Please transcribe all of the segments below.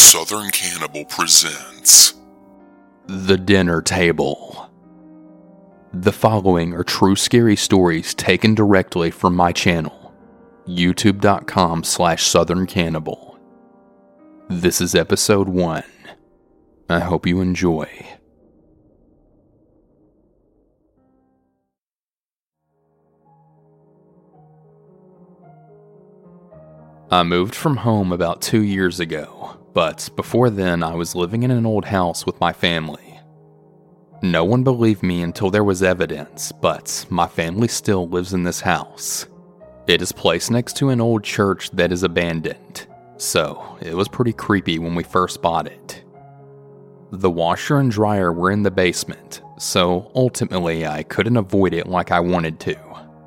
Southern Cannibal presents The Dinner Table. The following are true scary stories taken directly from my channel, youtube.com/Southern Cannibal. This is episode 1. I hope you enjoy. I moved from home about 2 years ago, but before then I was living in an old house with my family. No one believed me until there was evidence, but my family still lives in this house. It is placed next to an old church that is abandoned, so it was pretty creepy when we first bought it. The washer and dryer were in the basement, so ultimately I couldn't avoid it like I wanted to.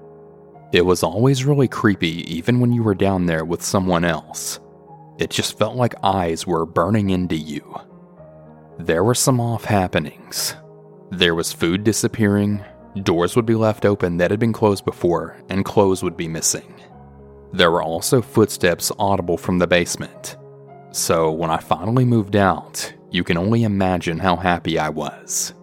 It was always really creepy even when you were down there with someone else. It just felt like eyes were burning into you. There were some off happenings. There was food disappearing, doors would be left open that had been closed before, and clothes would be missing. There were also footsteps audible from the basement. So when I finally moved out, you can only imagine how happy I was.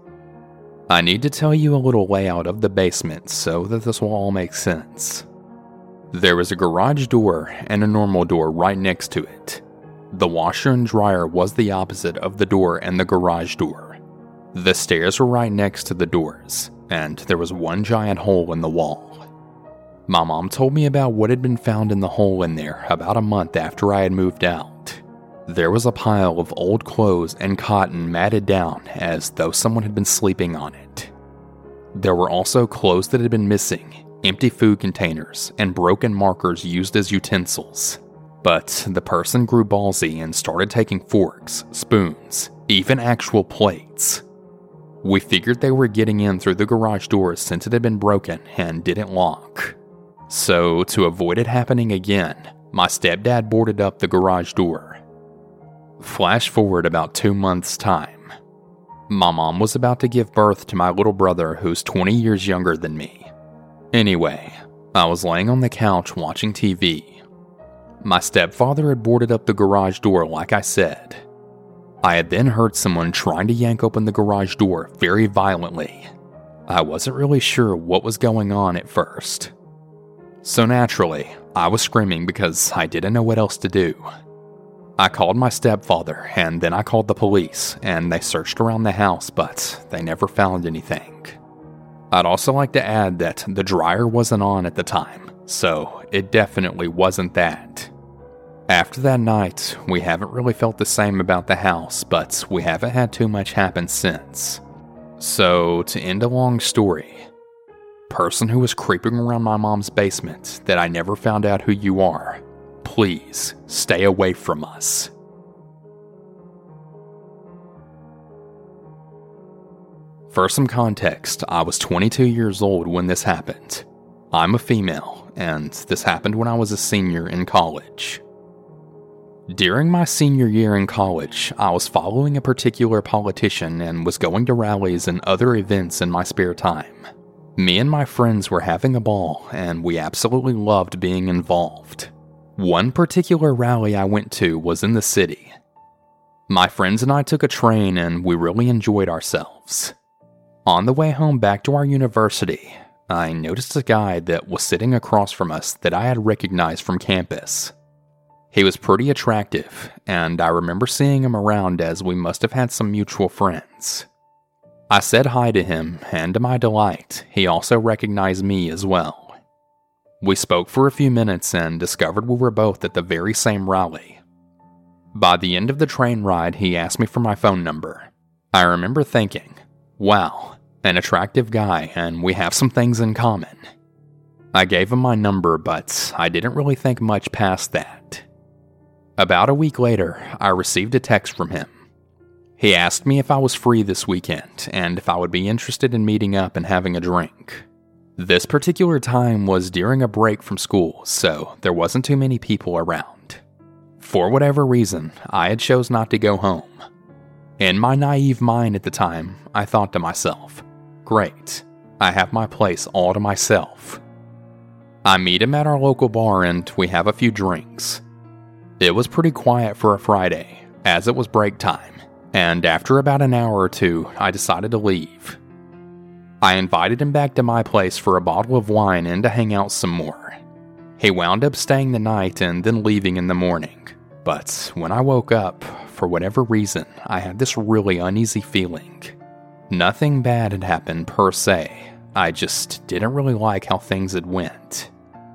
I need to tell you a little layout of the basement so that this will all make sense. There was a garage door and a normal door right next to it. The washer and dryer was the opposite of the door and the garage door. The stairs were right next to the doors, and there was one giant hole in the wall. My mom told me about what had been found in the hole in there about a month after I had moved out. There was a pile of old clothes and cotton matted down as though someone had been sleeping on it. There were also clothes that had been missing, empty food containers, and broken markers used as utensils. But the person grew ballsy and started taking forks, spoons, even actual plates. We figured they were getting in through the garage doors since it had been broken and didn't lock. So to avoid it happening again, my stepdad boarded up the garage door. Flash forward about 2 months' time. My mom was about to give birth to my little brother who's 20 years younger than me. Anyway, I was laying on the couch watching TV. My stepfather had boarded up the garage door like I said. I had then heard someone trying to yank open the garage door very violently. I wasn't really sure what was going on at first. So naturally, I was screaming because I didn't know what else to do. I called my stepfather, and then I called the police, and they searched around the house, but they never found anything. I'd also like to add that the dryer wasn't on at the time, so it definitely wasn't that. After that night, we haven't really felt the same about the house, but we haven't had too much happen since. So, to end a long story, person who was creeping around my mom's basement that I never found out who you are, please stay away from us. For some context, I was 22 years old when this happened. I'm a female, and this happened when I was a senior in college. During my senior year in college, I was following a particular politician and was going to rallies and other events in my spare time. Me and my friends were having a ball, and we absolutely loved being involved. One particular rally I went to was in the city. My friends and I took a train and we really enjoyed ourselves. On the way home back to our university, I noticed a guy that was sitting across from us that I had recognized from campus. He was pretty attractive, and I remember seeing him around as we must have had some mutual friends. I said hi to him, and to my delight, he also recognized me as well. We spoke for a few minutes and discovered we were both at the very same rally. By the end of the train ride, he asked me for my phone number. I remember thinking, wow, an attractive guy, and we have some things in common. I gave him my number, but I didn't really think much past that. About a week later, I received a text from him. He asked me if I was free this weekend, and if I would be interested in meeting up and having a drink. This particular time was during a break from school, so there wasn't too many people around. For whatever reason, I had chose not to go home. In my naive mind at the time, I thought to myself, great, I have my place all to myself. I meet him at our local bar and we have a few drinks. It was pretty quiet for a Friday, as it was break time, and after about an hour or two, I decided to leave. I invited him back to my place for a bottle of wine and to hang out some more. He wound up staying the night and then leaving in the morning, but when I woke up, for whatever reason, I had this really uneasy feeling. Nothing bad had happened per se, I just didn't really like how things had went.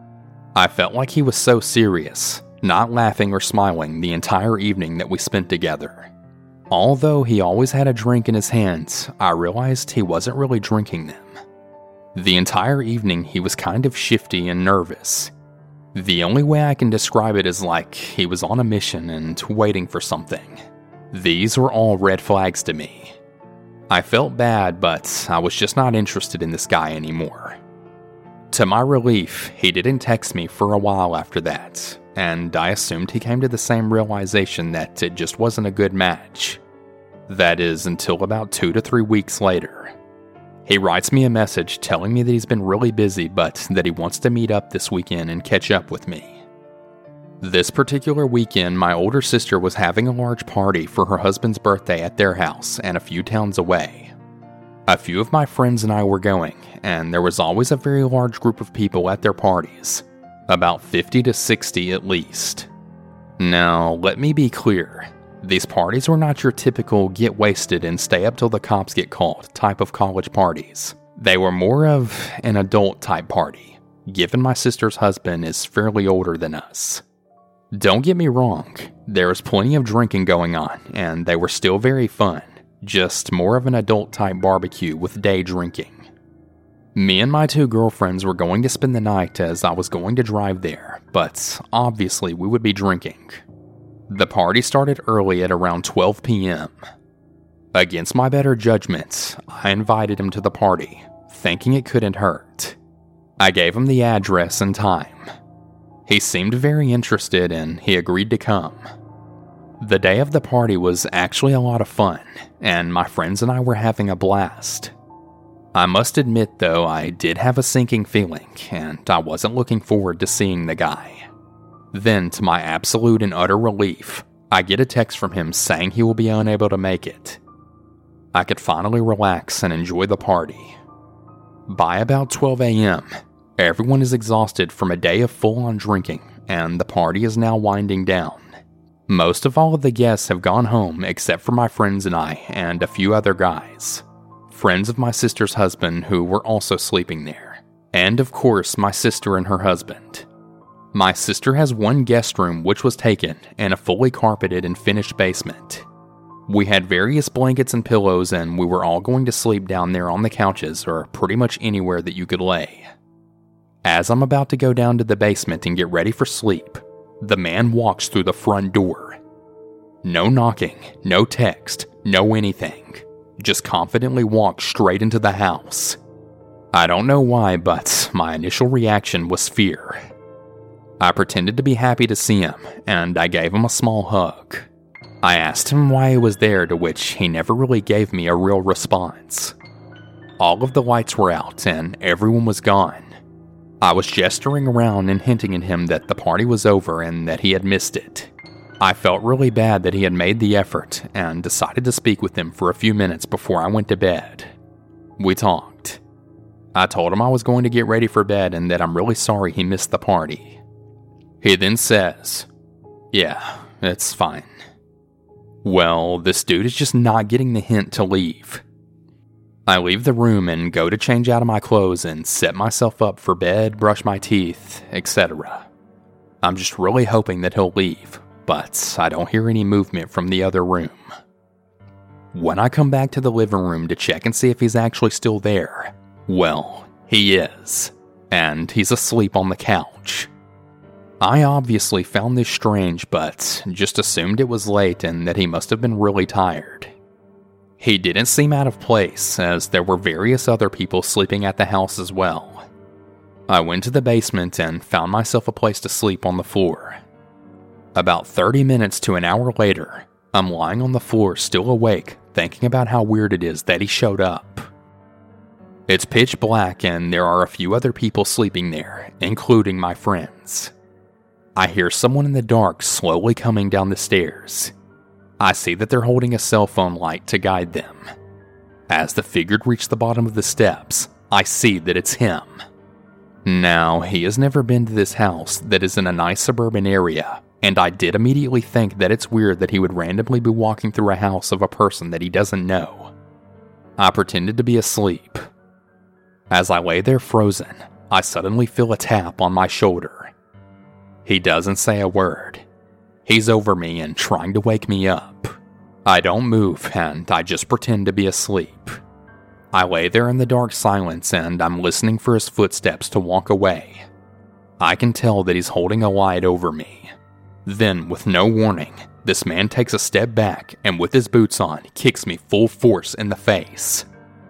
I felt like he was so serious, not laughing or smiling the entire evening that we spent together. Although he always had a drink in his hands, I realized he wasn't really drinking them. The entire evening he was kind of shifty and nervous. The only way I can describe it is like he was on a mission and waiting for something. These were all red flags to me. I felt bad, but I was just not interested in this guy anymore. To my relief, he didn't text me for a while after that, and I assumed he came to the same realization that it just wasn't a good match. That is, until about 2 to 3 weeks later. He writes me a message telling me that he's been really busy, but that he wants to meet up this weekend and catch up with me. This particular weekend, my older sister was having a large party for her husband's birthday at their house and a few towns away. A few of my friends and I were going, and there was always a very large group of people at their parties, about 50 to 60 at least. Now, let me be clear, these parties were not your typical get wasted and stay up till the cops get called type of college parties. They were more of an adult type party, given my sister's husband is fairly older than us. Don't get me wrong, there was plenty of drinking going on, and they were still very fun, just more of an adult type barbecue with day drinking. Me and my 2 girlfriends were going to spend the night as I was going to drive there, but obviously we would be drinking. The party started early at around 12 p.m. Against my better judgment, I invited him to the party, thinking it couldn't hurt. I gave him the address and time. He seemed very interested and he agreed to come. The day of the party was actually a lot of fun, and my friends and I were having a blast. I must admit though, I did have a sinking feeling, and I wasn't looking forward to seeing the guy. Then, to my absolute and utter relief, I get a text from him saying he will be unable to make it. I could finally relax and enjoy the party. By about 12 a.m., everyone is exhausted from a day of full-on drinking, and the party is now winding down. Most of all of the guests have gone home except for my friends and I, and a few other guys. Friends of my sister's husband who were also sleeping there. And of course, my sister and her husband. My sister has one guest room which was taken, and a fully carpeted and finished basement. We had various blankets and pillows, and we were all going to sleep down there on the couches or pretty much anywhere that you could lay. As I'm about to go down to the basement and get ready for sleep, the man walks through the front door. No knocking, no text, no anything. Just confidently walks straight into the house. I don't know why, but my initial reaction was fear. I pretended to be happy to see him, and I gave him a small hug. I asked him why he was there, to which he never really gave me a real response. All of the lights were out, and everyone was gone. I was gesturing around and hinting at him that the party was over and that he had missed it. I felt really bad that he had made the effort and decided to speak with him for a few minutes before I went to bed. We talked. I told him I was going to get ready for bed and that I'm really sorry he missed the party. He then says, "Yeah, it's fine." Well, this dude is just not getting the hint to leave. I leave the room and go to change out of my clothes and set myself up for bed, brush my teeth, etc. I'm just really hoping that he'll leave, but I don't hear any movement from the other room. When I come back to the living room to check and see if he's actually still there, well, he is, and he's asleep on the couch. I obviously found this strange, but just assumed it was late and that he must have been really tired. He didn't seem out of place, as there were various other people sleeping at the house as well. I went to the basement and found myself a place to sleep on the floor. About 30 minutes to an hour later, I'm lying on the floor still awake, thinking about how weird it is that he showed up. It's pitch black and there are a few other people sleeping there, including my friends. I hear someone in the dark slowly coming down the stairs. I see that they're holding a cell phone light to guide them. As the figure reached the bottom of the steps, I see that it's him. Now, he has never been to this house that is in a nice suburban area, and I did immediately think that it's weird that he would randomly be walking through a house of a person that he doesn't know. I pretended to be asleep. As I lay there frozen, I suddenly feel a tap on my shoulder. He doesn't say a word. He's over me and trying to wake me up. I don't move and I just pretend to be asleep. I lay there in the dark silence and I'm listening for his footsteps to walk away. I can tell that he's holding a light over me. Then, with no warning, this man takes a step back and with his boots on, kicks me full force in the face.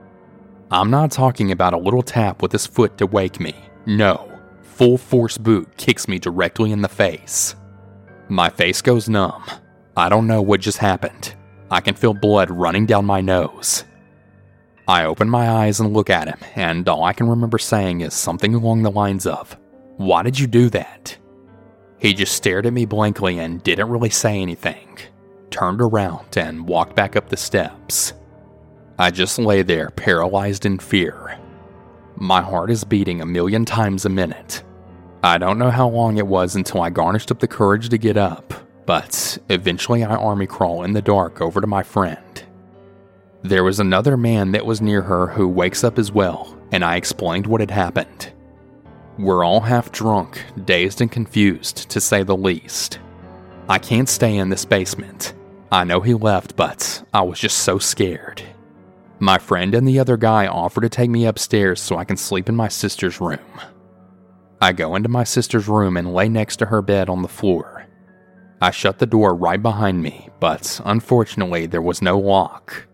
I'm not talking about a little tap with his foot to wake me. No, full force boot kicks me directly in the face. My face goes numb. I don't know what just happened. I can feel blood running down my nose. I open my eyes and look at him, and all I can remember saying is something along the lines of, "Why did you do that?" He just stared at me blankly and didn't really say anything, turned around and walked back up the steps. I just lay there paralyzed in fear. My heart is beating 1,000,000 times a minute. I don't know how long it was until I garnished up the courage to get up, but eventually I army crawl in the dark over to my friend. There was another man that was near her who wakes up as well, and I explained what had happened. We're all half drunk, dazed and confused, to say the least. I can't stay in this basement. I know he left, but I was just so scared. My friend and the other guy offer to take me upstairs so I can sleep in my sister's room. I go into my sister's room and lay next to her bed on the floor. I shut the door right behind me, but unfortunately there was no lock.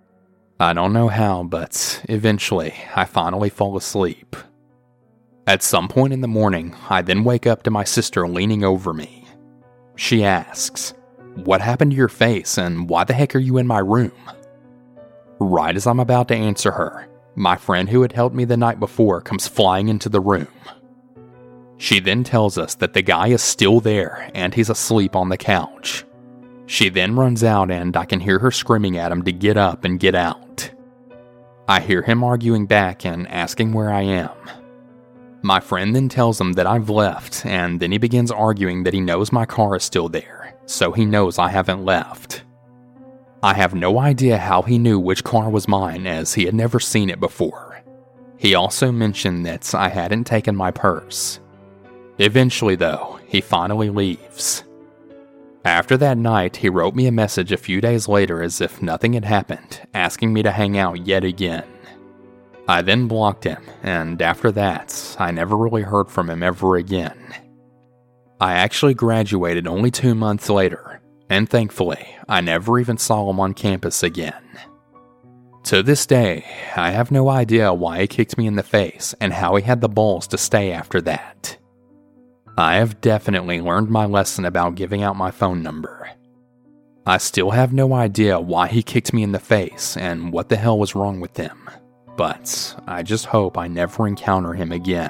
I don't know how, but eventually I finally fall asleep. At some point in the morning, I then wake up to my sister leaning over me. She asks, "What happened to your face and why the heck are you in my room?" Right as I'm about to answer her, my friend who had helped me the night before comes flying into the room. She then tells us that the guy is still there and he's asleep on the couch. She then runs out and I can hear her screaming at him to get up and get out. I hear him arguing back and asking where I am. My friend then tells him that I've left, and then he begins arguing that he knows my car is still there, so he knows I haven't left. I have no idea how he knew which car was mine, as he had never seen it before. He also mentioned that I hadn't taken my purse. Eventually, though, he finally leaves. After that night, he wrote me a message a few days later as if nothing had happened, asking me to hang out yet again. I then blocked him, and after that, I never really heard from him ever again. I actually graduated only 2 months later, and thankfully, I never even saw him on campus again. To this day, I have no idea why he kicked me in the face and how he had the balls to stay after that. I have definitely learned my lesson about giving out my phone number. I still have no idea why he kicked me in the face and what the hell was wrong with him, but I just hope I never encounter him again.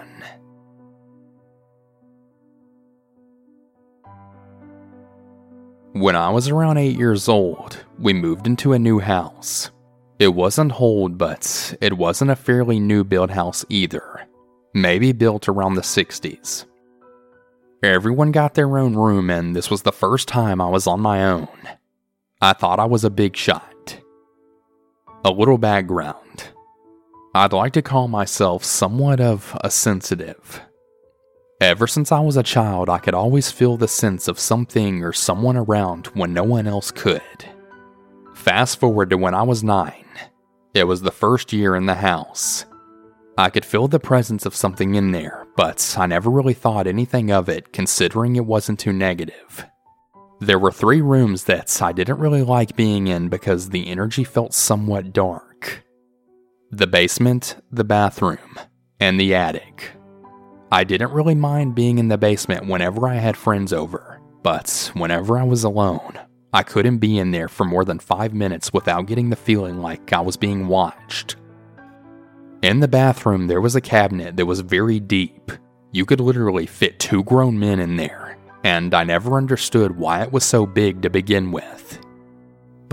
When I was around 8 years old, we moved into a new house. It wasn't old, but it wasn't a fairly new build house either. Maybe built around the 60s. Everyone got their own room, and this was the first time I was on my own. I thought I was a big shot. A little background. I'd like to call myself somewhat of a sensitive. Ever since I was a child, I could always feel the sense of something or someone around when no one else could. Fast forward to when I was 9. It was the first year in the house. I could feel the presence of something in there, but I never really thought anything of it considering it wasn't too negative. There were 3 rooms that I didn't really like being in because the energy felt somewhat dark. The basement, the bathroom, and the attic. I didn't really mind being in the basement whenever I had friends over, but whenever I was alone, I couldn't be in there for more than 5 minutes without getting the feeling like I was being watched. In the bathroom, there was a cabinet that was very deep. You could literally fit 2 grown men in there, and I never understood why it was so big to begin with.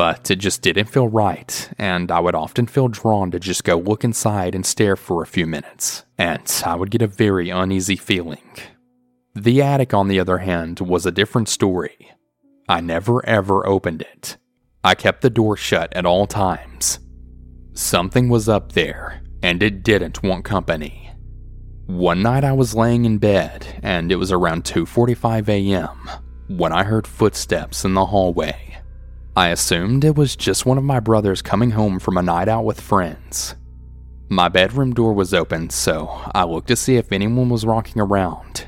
but it just didn't feel right, and I would often feel drawn to just go look inside and stare for a few minutes, and I would get a very uneasy feeling. The attic, on the other hand, was a different story. I never ever opened it. I kept the door shut at all times. Something was up there, and it didn't want company. One night I was laying in bed, and it was around 2:45 a.m. when I heard footsteps in the hallway. I assumed it was just one of my brothers coming home from a night out with friends. My bedroom door was open, so I looked to see if anyone was walking around.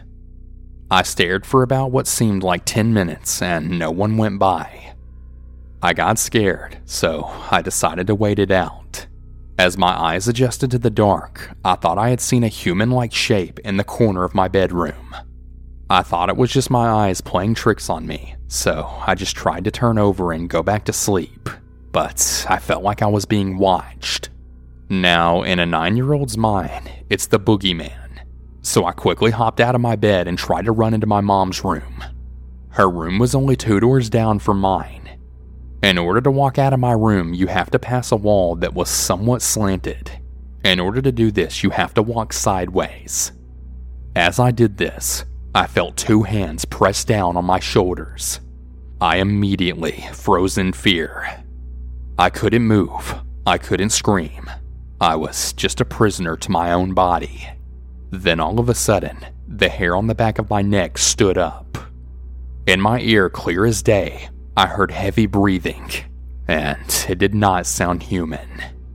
I stared for about what seemed like 10 minutes, and no one went by. I got scared, so I decided to wait it out. As my eyes adjusted to the dark, I thought I had seen a human-like shape in the corner of my bedroom. I thought it was just my eyes playing tricks on me, so I just tried to turn over and go back to sleep, but I felt like I was being watched. Now, in a 9-year-old's mind, it's the boogeyman, so I quickly hopped out of my bed and tried to run into my mom's room. Her room was only 2 doors down from mine. In order to walk out of my room, you have to pass a wall that was somewhat slanted. In order to do this, you have to walk sideways. As I did this, I felt 2 hands pressed down on my shoulders. I immediately froze in fear. I couldn't move. I couldn't scream. I was just a prisoner to my own body. Then all of a sudden, the hair on the back of my neck stood up. In my ear, clear as day, I heard heavy breathing, and it did not sound human.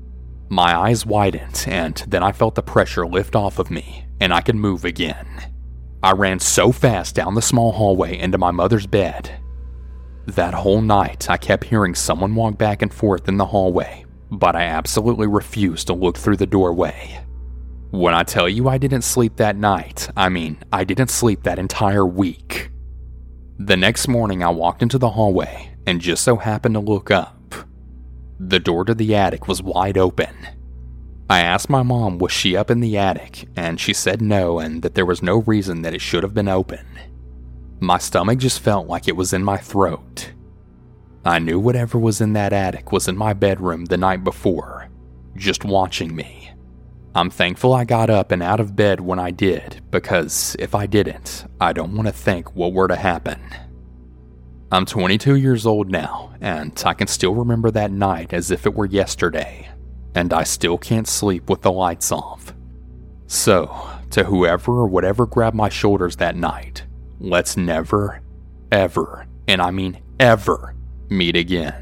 My eyes widened, and then I felt the pressure lift off of me, and I could move again. I ran so fast down the small hallway into my mother's bed. That whole night, I kept hearing someone walk back and forth in the hallway, but I absolutely refused to look through the doorway. When I tell you I didn't sleep that night, I mean I didn't sleep that entire week. The next morning, I walked into the hallway and just so happened to look up. The door to the attic was wide open. I asked my mom was she up in the attic, and she said no and that there was no reason that it should have been open. My stomach just felt like it was in my throat. I knew whatever was in that attic was in my bedroom the night before, just watching me. I'm thankful I got up and out of bed when I did, because if I didn't, I don't want to think what were to happen. I'm 22 years old now, and I can still remember that night as if it were yesterday, and I still can't sleep with the lights off. So, to whoever or whatever grabbed my shoulders that night, let's never, ever, and I mean ever, meet again.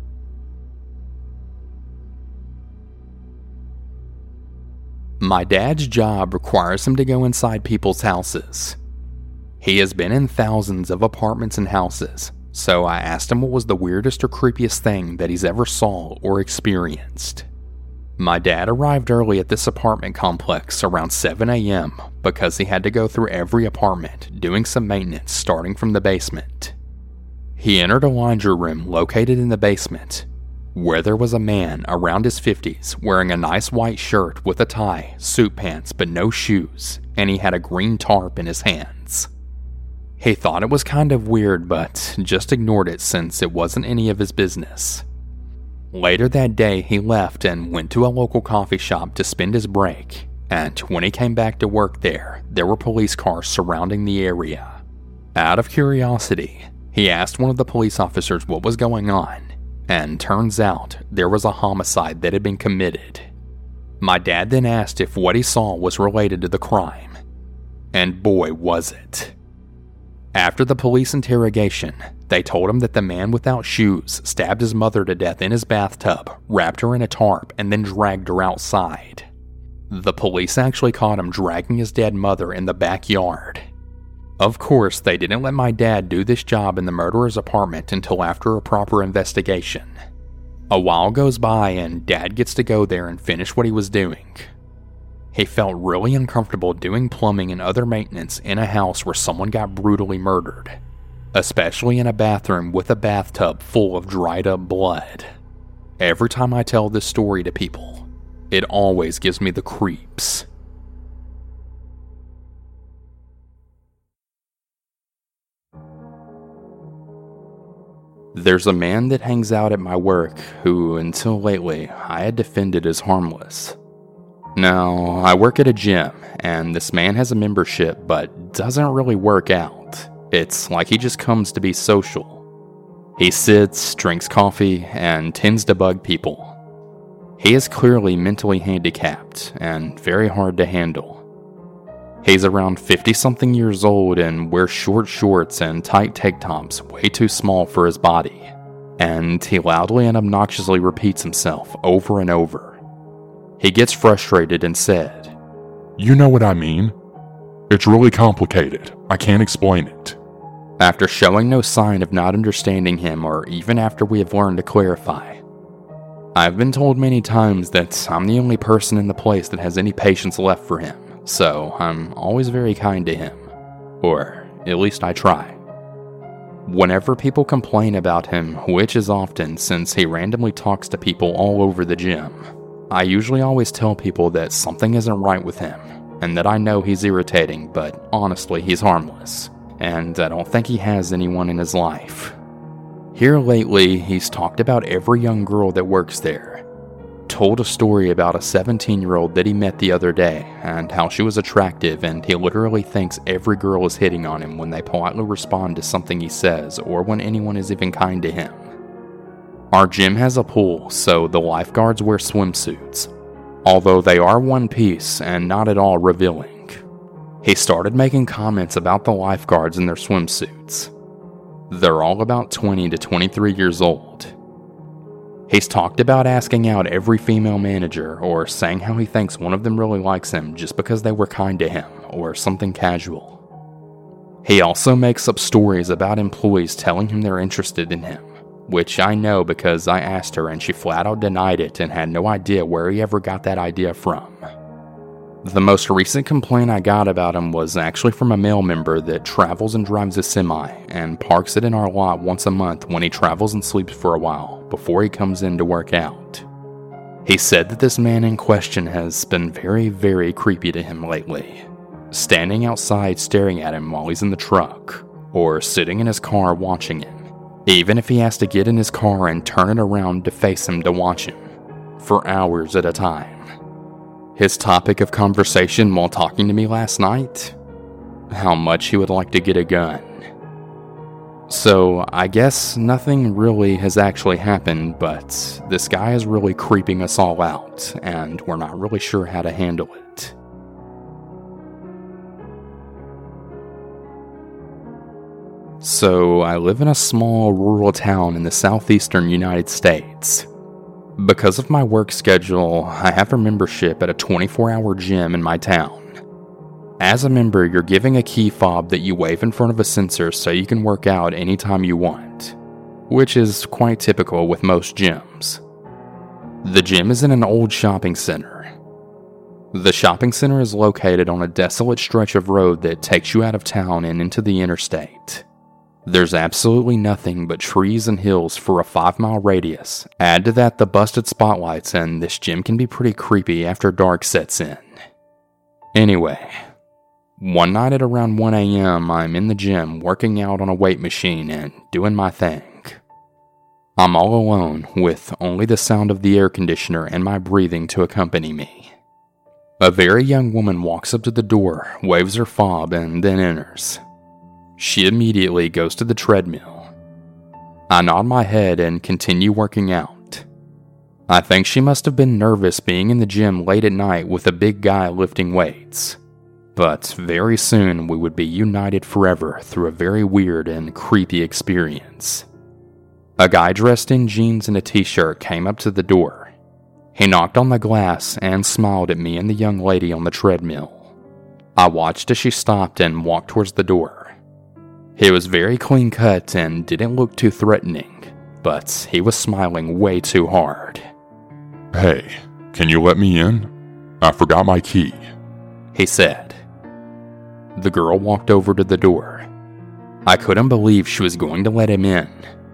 My dad's job requires him to go inside people's houses. He has been in thousands of apartments and houses, so I asked him what was the weirdest or creepiest thing that he's ever saw or experienced. My dad arrived early at this apartment complex around 7 a.m. because he had to go through every apartment doing some maintenance starting from the basement. He entered a laundry room located in the basement, where there was a man around his 50s wearing a nice white shirt with a tie, suit pants, but no shoes, and he had a green tarp in his hands. He thought it was kind of weird, but just ignored it since it wasn't any of his business. Later that day, he left and went to a local coffee shop to spend his break, and when he came back to work there were police cars surrounding the area. Out of curiosity, he asked one of the police officers what was going on, and turns out there was a homicide that had been committed. My dad then asked if what he saw was related to the crime, and boy was it. After the police interrogation, they told him that the man without shoes stabbed his mother to death in his bathtub, wrapped her in a tarp, and then dragged her outside. The police actually caught him dragging his dead mother in the backyard. Of course, they didn't let my dad do this job in the murderer's apartment until after a proper investigation. A while goes by and Dad gets to go there and finish what he was doing. He felt really uncomfortable doing plumbing and other maintenance in a house where someone got brutally murdered, especially in a bathroom with a bathtub full of dried up blood. Every time I tell this story to people, it always gives me the creeps. There's a man that hangs out at my work who, until lately, I had defended as harmless. Now, I work at a gym, and this man has a membership but doesn't really work out. It's like he just comes to be social. He sits, drinks coffee, and tends to bug people. He is clearly mentally handicapped and very hard to handle. He's around 50-something years old and wears short shorts and tight tank tops way too small for his body. And he loudly and obnoxiously repeats himself over and over. He gets frustrated and said, "You know what I mean? It's really complicated. I can't explain it." After showing no sign of not understanding him or even after we have learned to clarify. I've been told many times that I'm the only person in the place that has any patience left for him. So I'm always very kind to him, or at least I try. Whenever people complain about him, which is often since he randomly talks to people all over the gym, I usually always tell people that something isn't right with him, and that I know he's irritating, but honestly he's harmless, and I don't think he has anyone in his life. Here lately, he's talked about every young girl that works there. Told a story about a 17-year-old that he met the other day and how she was attractive, and he literally thinks every girl is hitting on him when they politely respond to something he says or when anyone is even kind to him. Our gym has a pool, so the lifeguards wear swimsuits, although they are one piece and not at all revealing. He started making comments about the lifeguards in their swimsuits. They're all about 20 to 23 years old. He's talked about asking out every female manager or saying how he thinks one of them really likes him just because they were kind to him or something casual. He also makes up stories about employees telling him they're interested in him, which I know because I asked her and she flat out denied it and had no idea where he ever got that idea from. The most recent complaint I got about him was actually from a male member that travels and drives a semi and parks it in our lot once a month when he travels and sleeps for a while before he comes in to work out. He said that this man in question has been very, very creepy to him lately, standing outside staring at him while he's in the truck, or sitting in his car watching him, even if he has to get in his car and turn it around to face him to watch him, for hours at a time. His topic of conversation while talking to me last night? How much he would like to get a gun. So, I guess nothing really has actually happened, but this guy is really creeping us all out, and we're not really sure how to handle it. So, I live in a small rural town in the southeastern United States. Because of my work schedule, I have a membership at a 24-hour gym in my town. As a member, you're given a key fob that you wave in front of a sensor so you can work out anytime you want, which is quite typical with most gyms. The gym is in an old shopping center. The shopping center is located on a desolate stretch of road that takes you out of town and into the interstate. There's absolutely nothing but trees and hills for a 5-mile radius. Add to that the busted spotlights, and this gym can be pretty creepy after dark sets in. Anyway, one night at around 1 a.m., I'm in the gym working out on a weight machine and doing my thing. I'm all alone, with only the sound of the air conditioner and my breathing to accompany me. A very young woman walks up to the door, waves her fob, and then enters. She immediately goes to the treadmill. I nod my head and continue working out. I think she must have been nervous being in the gym late at night with a big guy lifting weights. But very soon we would be united forever through a very weird and creepy experience. A guy dressed in jeans and a t-shirt came up to the door. He knocked on the glass and smiled at me and the young lady on the treadmill. I watched as she stopped and walked towards the door. He was very clean cut and didn't look too threatening, but he was smiling way too hard. "Hey, can you let me in? I forgot my key," he said. The girl walked over to the door. I couldn't believe she was going to let him in.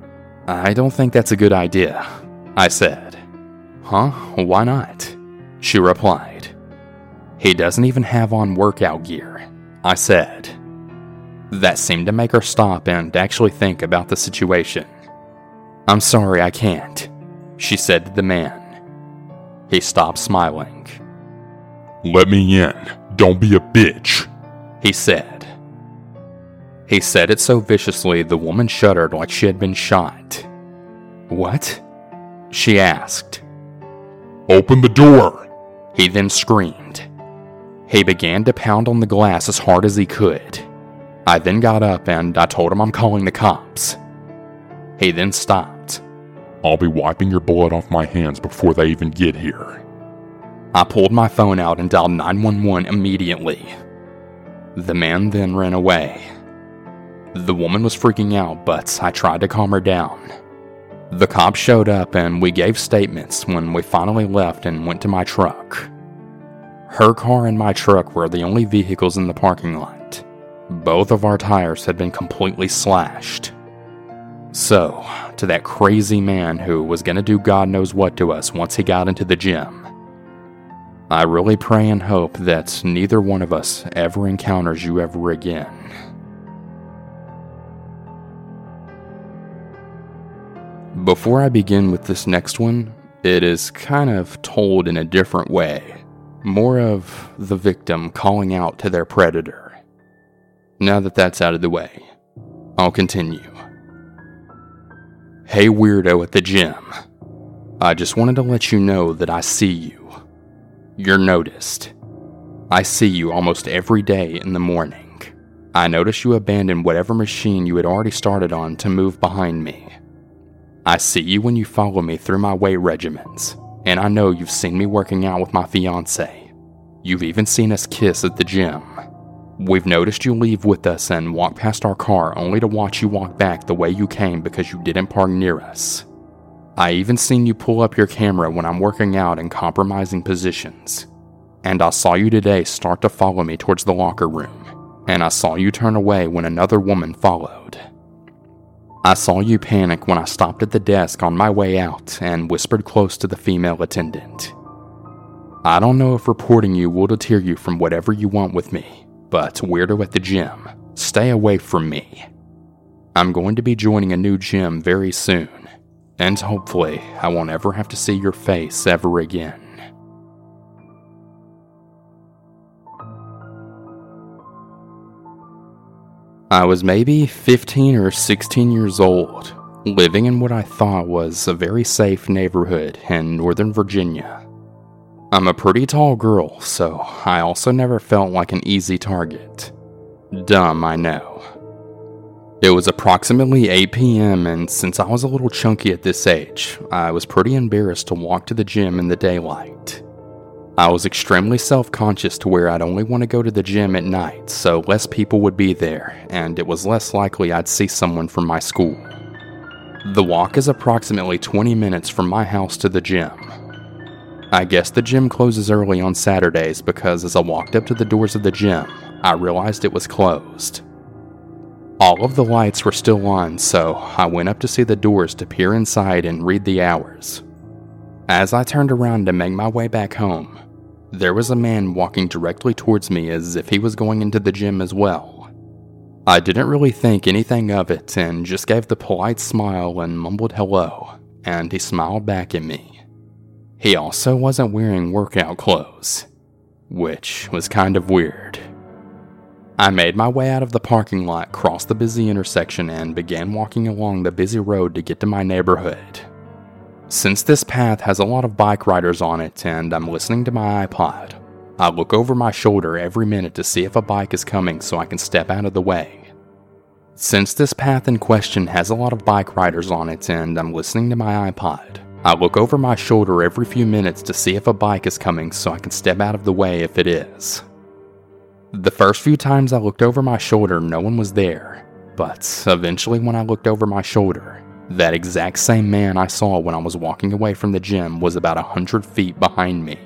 "I don't think that's a good idea," I said. "Huh? Why not?" she replied. "He doesn't even have on workout gear," I said. That seemed to make her stop and actually think about the situation. "I'm sorry, I can't," she said to the man. He stopped smiling. "Let me in. Don't be a bitch," he said. He said it so viciously the woman shuddered like she had been shot. "What?" she asked. "Open the door," he then screamed. He began to pound on the glass as hard as he could. I then got up and I told him I'm calling the cops. He then stopped. "I'll be wiping your blood off my hands before they even get here." I pulled my phone out and dialed 911 immediately. The man then ran away. The woman was freaking out, but I tried to calm her down. The cops showed up and we gave statements when we finally left and went to my truck. Her car and my truck were the only vehicles in the parking lot. Both of our tires had been completely slashed. So, to that crazy man who was gonna do God knows what to us once he got into the gym, I really pray and hope that neither one of us ever encounters you ever again. Before I begin with this next one, it is kind of told in a different way, more of the victim calling out to their predator. Now that that's out of the way, I'll continue. "Hey weirdo at the gym, I just wanted to let you know that I see you. You're noticed. I see you almost every day in the morning. I notice you abandoned whatever machine you had already started on to move behind me. I see you when you follow me through my weight regimens, and I know you've seen me working out with my fiance. You've even seen us kiss at the gym. We've noticed you leave with us and walk past our car only to watch you walk back the way you came because you didn't park near us. I even seen you pull up your camera when I'm working out in compromising positions. And I saw you today start to follow me towards the locker room, and I saw you turn away when another woman followed. I saw you panic when I stopped at the desk on my way out and whispered close to the female attendant. I don't know if reporting you will deter you from whatever you want with me, but weirdo at the gym, stay away from me. I'm going to be joining a new gym very soon, and hopefully I won't ever have to see your face ever again." I was maybe 15 or 16 years old, living in what I thought was a very safe neighborhood in Northern Virginia. I'm a pretty tall girl, so I also never felt like an easy target. Dumb, I know. It was approximately 8 p.m., and since I was a little chunky at this age, I was pretty embarrassed to walk to the gym in the daylight. I was extremely self-conscious to where I'd only want to go to the gym at night so less people would be there, and it was less likely I'd see someone from my school. The walk is approximately 20 minutes from my house to the gym. I guess the gym closes early on Saturdays because as I walked up to the doors of the gym, I realized it was closed. All of the lights were still on, so I went up to see the doors to peer inside and read the hours. As I turned around to make my way back home, there was a man walking directly towards me as if he was going into the gym as well. I didn't really think anything of it and just gave the polite smile and mumbled hello, and he smiled back at me. He also wasn't wearing workout clothes, which was kind of weird. I made my way out of the parking lot, crossed the busy intersection, and began walking along the busy road to get to my neighborhood. Since this path has a lot of bike riders on it and I'm listening to my iPod, I look over my shoulder every minute to see if a bike is coming so I can step out of the way. Since this path in question has a lot of bike riders on it and I'm listening to my iPod, I look over my shoulder every few minutes to see if a bike is coming so I can step out of the way if it is. The first few times I looked over my shoulder, no one was there, but eventually when I looked over my shoulder, that exact same man I saw when I was walking away from the gym was about 100 feet behind me.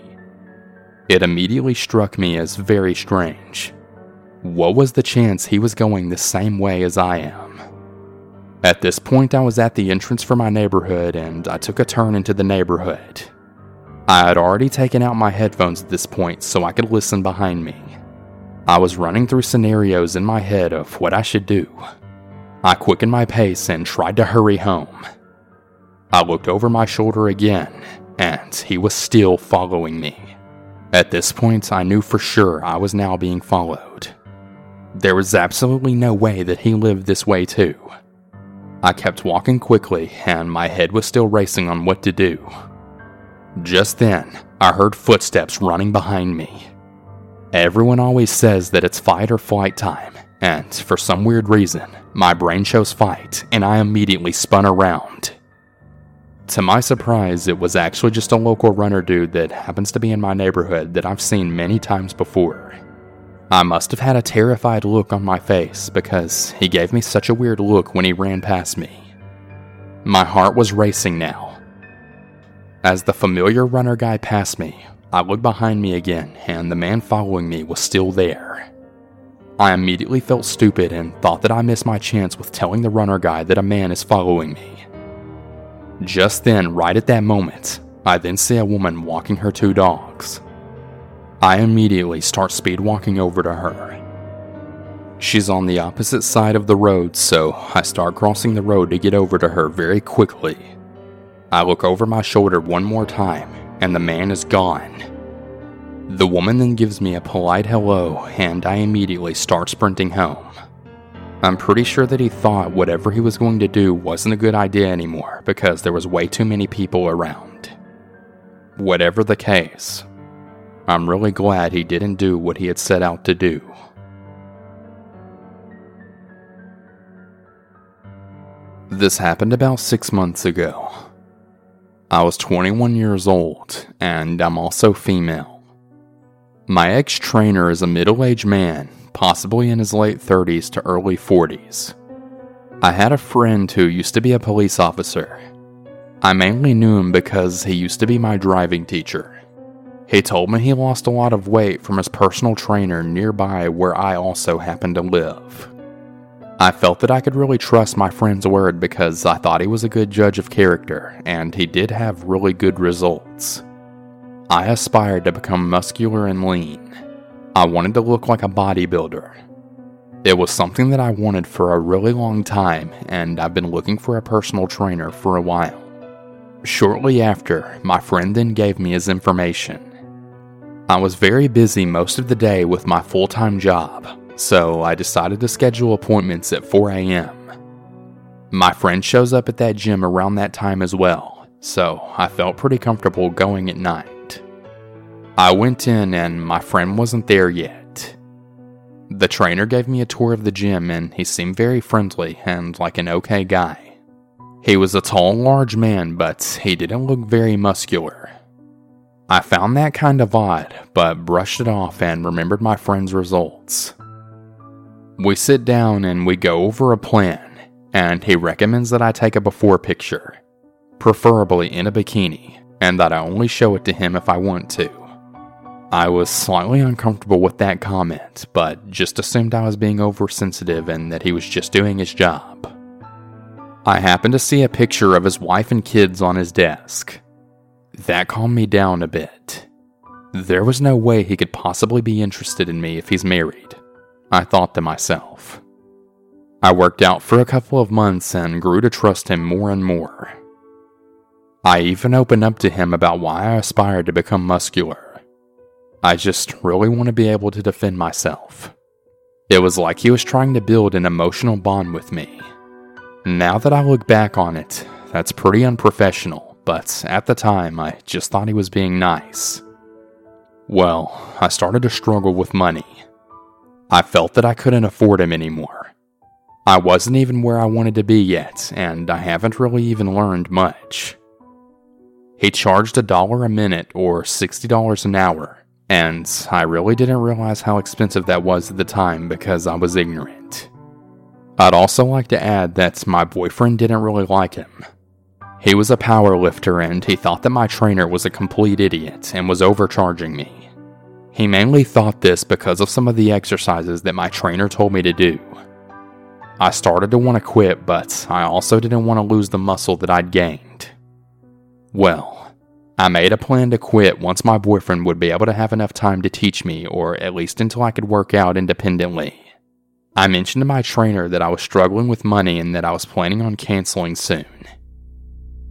It immediately struck me as very strange. What was the chance he was going the same way as I am? At this point, I was at the entrance for my neighborhood and I took a turn into the neighborhood. I had already taken out my headphones at this point so I could listen behind me. I was running through scenarios in my head of what I should do. I quickened my pace and tried to hurry home. I looked over my shoulder again, and he was still following me. At this point, I knew for sure I was now being followed. There was absolutely no way that he lived this way too. I kept walking quickly, and my head was still racing on what to do. Just then, I heard footsteps running behind me. Everyone always says that it's fight or flight time, and for some weird reason, my brain chose fight, and I immediately spun around. To my surprise, it was actually just a local runner dude that happens to be in my neighborhood that I've seen many times before. I must have had a terrified look on my face because he gave me such a weird look when he ran past me. My heart was racing now. As the familiar runner guy passed me, I looked behind me again, and the man following me was still there. I immediately felt stupid and thought that I missed my chance with telling the runner guy that a man is following me. Just then, right at that moment, I then see a woman walking her 2 dogs. I immediately start speed walking over to her. She's on the opposite side of the road, so I start crossing the road to get over to her very quickly. I look over my shoulder one more time, and the man is gone. The woman then gives me a polite hello, and I immediately start sprinting home. I'm pretty sure that he thought whatever he was going to do wasn't a good idea anymore because there was way too many people around. Whatever the case, I'm really glad he didn't do what he had set out to do. This happened about 6 months ago. I was 21 years old, and I'm also female. My ex-trainer is a middle-aged man, possibly in his late 30s to early 40s. I had a friend who used to be a police officer. I mainly knew him because he used to be my driving teacher. He told me he lost a lot of weight from his personal trainer nearby where I also happened to live. I felt that I could really trust my friend's word because I thought he was a good judge of character, and he did have really good results. I aspired to become muscular and lean. I wanted to look like a bodybuilder. It was something that I wanted for a really long time, and I've been looking for a personal trainer for a while. Shortly after, my friend then gave me his information. I was very busy most of the day with my full-time job, so I decided to schedule appointments at 4 a.m. My friend shows up at that gym around that time as well, so I felt pretty comfortable going at night. I went in and my friend wasn't there yet. The trainer gave me a tour of the gym and he seemed very friendly and like an okay guy. He was a tall, large man, but he didn't look very muscular. I found that kind of odd, but brushed it off and remembered my friend's results. We sit down and we go over a plan, and he recommends that I take a before picture, preferably in a bikini, and that I only show it to him if I want to. I was slightly uncomfortable with that comment, but just assumed I was being oversensitive and that he was just doing his job. I happened to see a picture of his wife and kids on his desk. That calmed me down a bit. There was no way he could possibly be interested in me if he's married, I thought to myself. I worked out for a couple of months and grew to trust him more and more. I even opened up to him about why I aspired to become muscular. I just really want to be able to defend myself. It was like he was trying to build an emotional bond with me. Now that I look back on it, that's pretty unprofessional, but at the time I just thought he was being nice. Well, I started to struggle with money. I felt that I couldn't afford him anymore. I wasn't even where I wanted to be yet, and I haven't really even learned much. He charged $1 a minute or $60 an hour. And I really didn't realize how expensive that was at the time because I was ignorant. I'd also like to add that my boyfriend didn't really like him. He was a power lifter and he thought that my trainer was a complete idiot and was overcharging me. He mainly thought this because of some of the exercises that my trainer told me to do. I started to want to quit, but I also didn't want to lose the muscle that I'd gained. Well, I made a plan to quit once my boyfriend would be able to have enough time to teach me, or at least until I could work out independently. I mentioned to my trainer that I was struggling with money and that I was planning on canceling soon.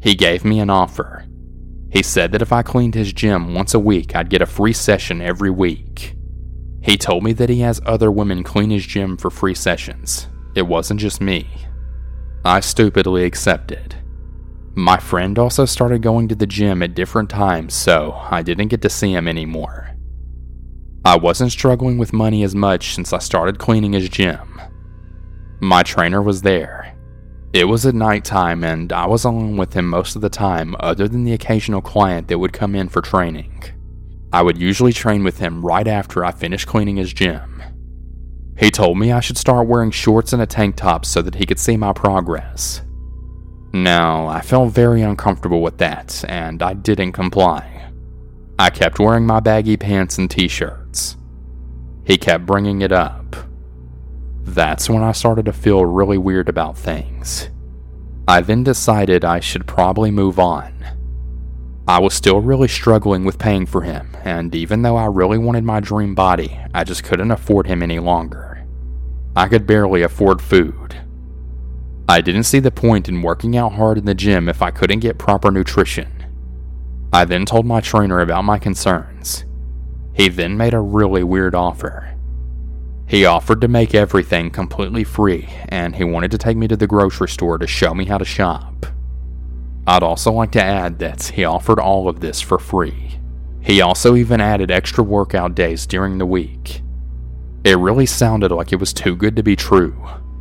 He gave me an offer. He said that if I cleaned his gym once a week, I'd get a free session every week. He told me that he has other women clean his gym for free sessions. It wasn't just me. I stupidly accepted. My friend also started going to the gym at different times, so I didn't get to see him anymore. I wasn't struggling with money as much since I started cleaning his gym. My trainer was there. It was at nighttime and I was alone with him most of the time other than the occasional client that would come in for training. I would usually train with him right after I finished cleaning his gym. He told me I should start wearing shorts and a tank top so that he could see my progress. Now, I felt very uncomfortable with that, and I didn't comply. I kept wearing my baggy pants and t-shirts. He kept bringing it up. That's when I started to feel really weird about things. I then decided I should probably move on. I was still really struggling with paying for him, and even though I really wanted my dream body, I just couldn't afford him any longer. I could barely afford food. I didn't see the point in working out hard in the gym if I couldn't get proper nutrition. I then told my trainer about my concerns. He then made a really weird offer. He offered to make everything completely free, and he wanted to take me to the grocery store to show me how to shop. I'd also like to add that he offered all of this for free. He also even added extra workout days during the week. It really sounded like it was too good to be true.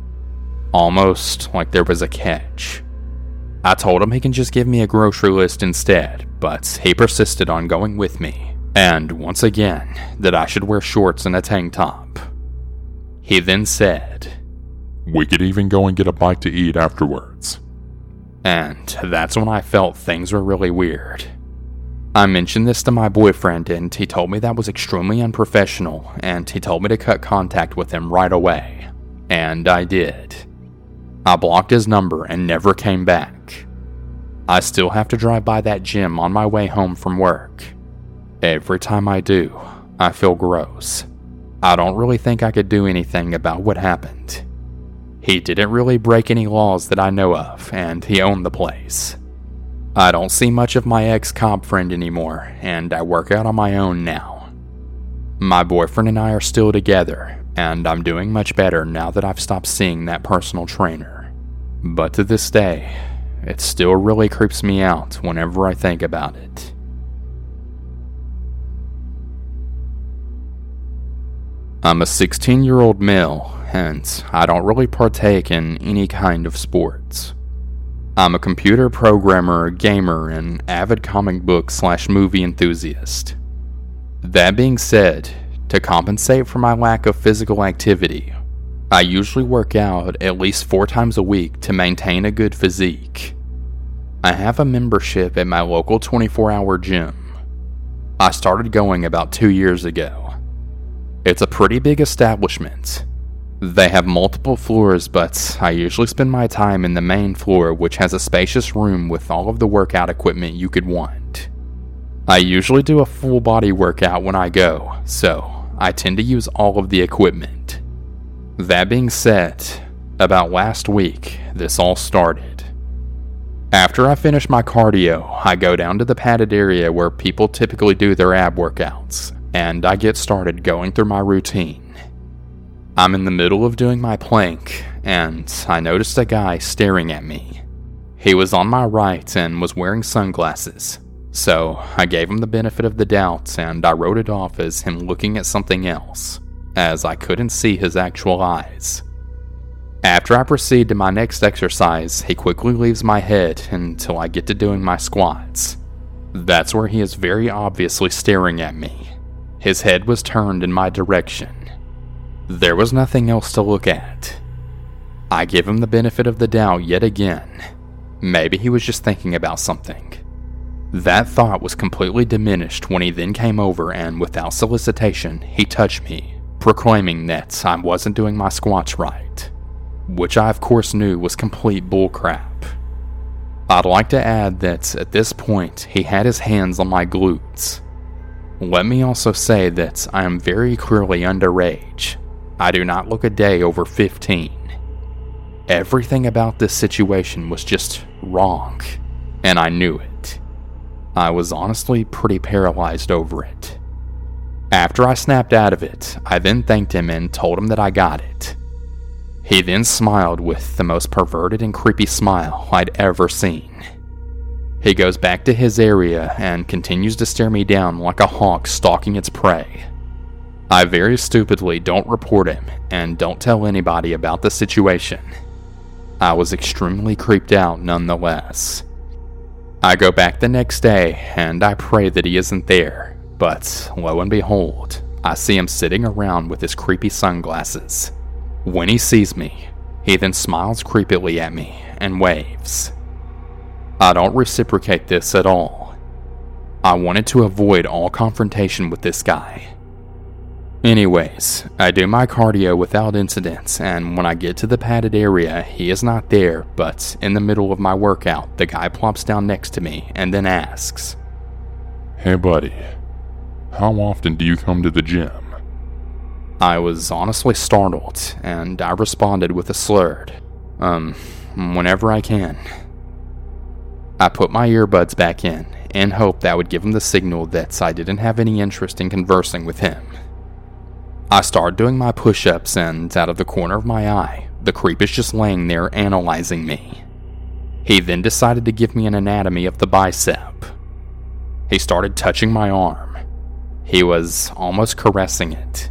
Almost like there was a catch. I told him he can just give me a grocery list instead, but he persisted on going with me, and once again, that I should wear shorts and a tank top. He then said, "We could even go and get a bite to eat afterwards." And that's when I felt things were really weird. I mentioned this to my boyfriend and he told me that was extremely unprofessional, and he told me to cut contact with him right away. And I did. I blocked his number and never came back. I still have to drive by that gym on my way home from work. Every time I do, I feel gross. I don't really think I could do anything about what happened. He didn't really break any laws that I know of, and he owned the place. I don't see much of my ex-cop friend anymore, and I work out on my own now. My boyfriend and I are still together, and I'm doing much better now that I've stopped seeing that personal trainer. But to this day, it still really creeps me out whenever I think about it. I'm a 16-year-old male, and I don't really partake in any kind of sports. I'm a computer programmer, gamer, and avid comic book/movie enthusiast. That being said, to compensate for my lack of physical activity, I usually work out at least 4 times a week to maintain a good physique. I have a membership at my local 24-hour gym. I started going about 2 years ago. It's a pretty big establishment. They have multiple floors, but I usually spend my time in the main floor, which has a spacious room with all of the workout equipment you could want. I usually do a full body workout when I go, so I tend to use all of the equipment. That being said, about last week, this all started. After I finish my cardio, I go down to the padded area where people typically do their ab workouts, and I get started going through my routine. I'm in the middle of doing my plank, and I noticed a guy staring at me. He was on my right and was wearing sunglasses, so I gave him the benefit of the doubt and I wrote it off as him looking at something else, as I couldn't see his actual eyes. After I proceed to my next exercise, he quickly leaves my head until I get to doing my squats. That's where he is very obviously staring at me. His head was turned in my direction. There was nothing else to look at. I give him the benefit of the doubt yet again. Maybe he was just thinking about something. That thought was completely diminished when he then came over and without solicitation, he touched me, proclaiming that I wasn't doing my squats right, which I of course knew was complete bullcrap. I'd like to add that at this point, he had his hands on my glutes. Let me also say that I am very clearly underage. I do not look a day over 15. Everything about this situation was just wrong. and I knew it. I was honestly pretty paralyzed over it. After I snapped out of it, I then thanked him and told him that I got it. He then smiled with the most perverted and creepy smile I'd ever seen. He goes back to his area and continues to stare me down like a hawk stalking its prey. I very stupidly don't report him and don't tell anybody about the situation. I was extremely creeped out nonetheless. I go back the next day and I pray that he isn't there, but lo and behold, I see him sitting around with his creepy sunglasses. When he sees me, he then smiles creepily at me and waves. I don't reciprocate this at all. I wanted to avoid all confrontation with this guy. Anyways, I do my cardio without incidents, and when I get to the padded area, he is not there, but in the middle of my workout, the guy plops down next to me and then asks, "Hey buddy, how often do you come to the gym?" I was honestly startled, and I responded with a slurred, whenever I can. I put my earbuds back in hope that would give him the signal that I didn't have any interest in conversing with him. I start doing my push-ups, and out of the corner of my eye, the creep is just laying there analyzing me. He then decided to give me an anatomy of the bicep. He started touching my arm. He was almost caressing it.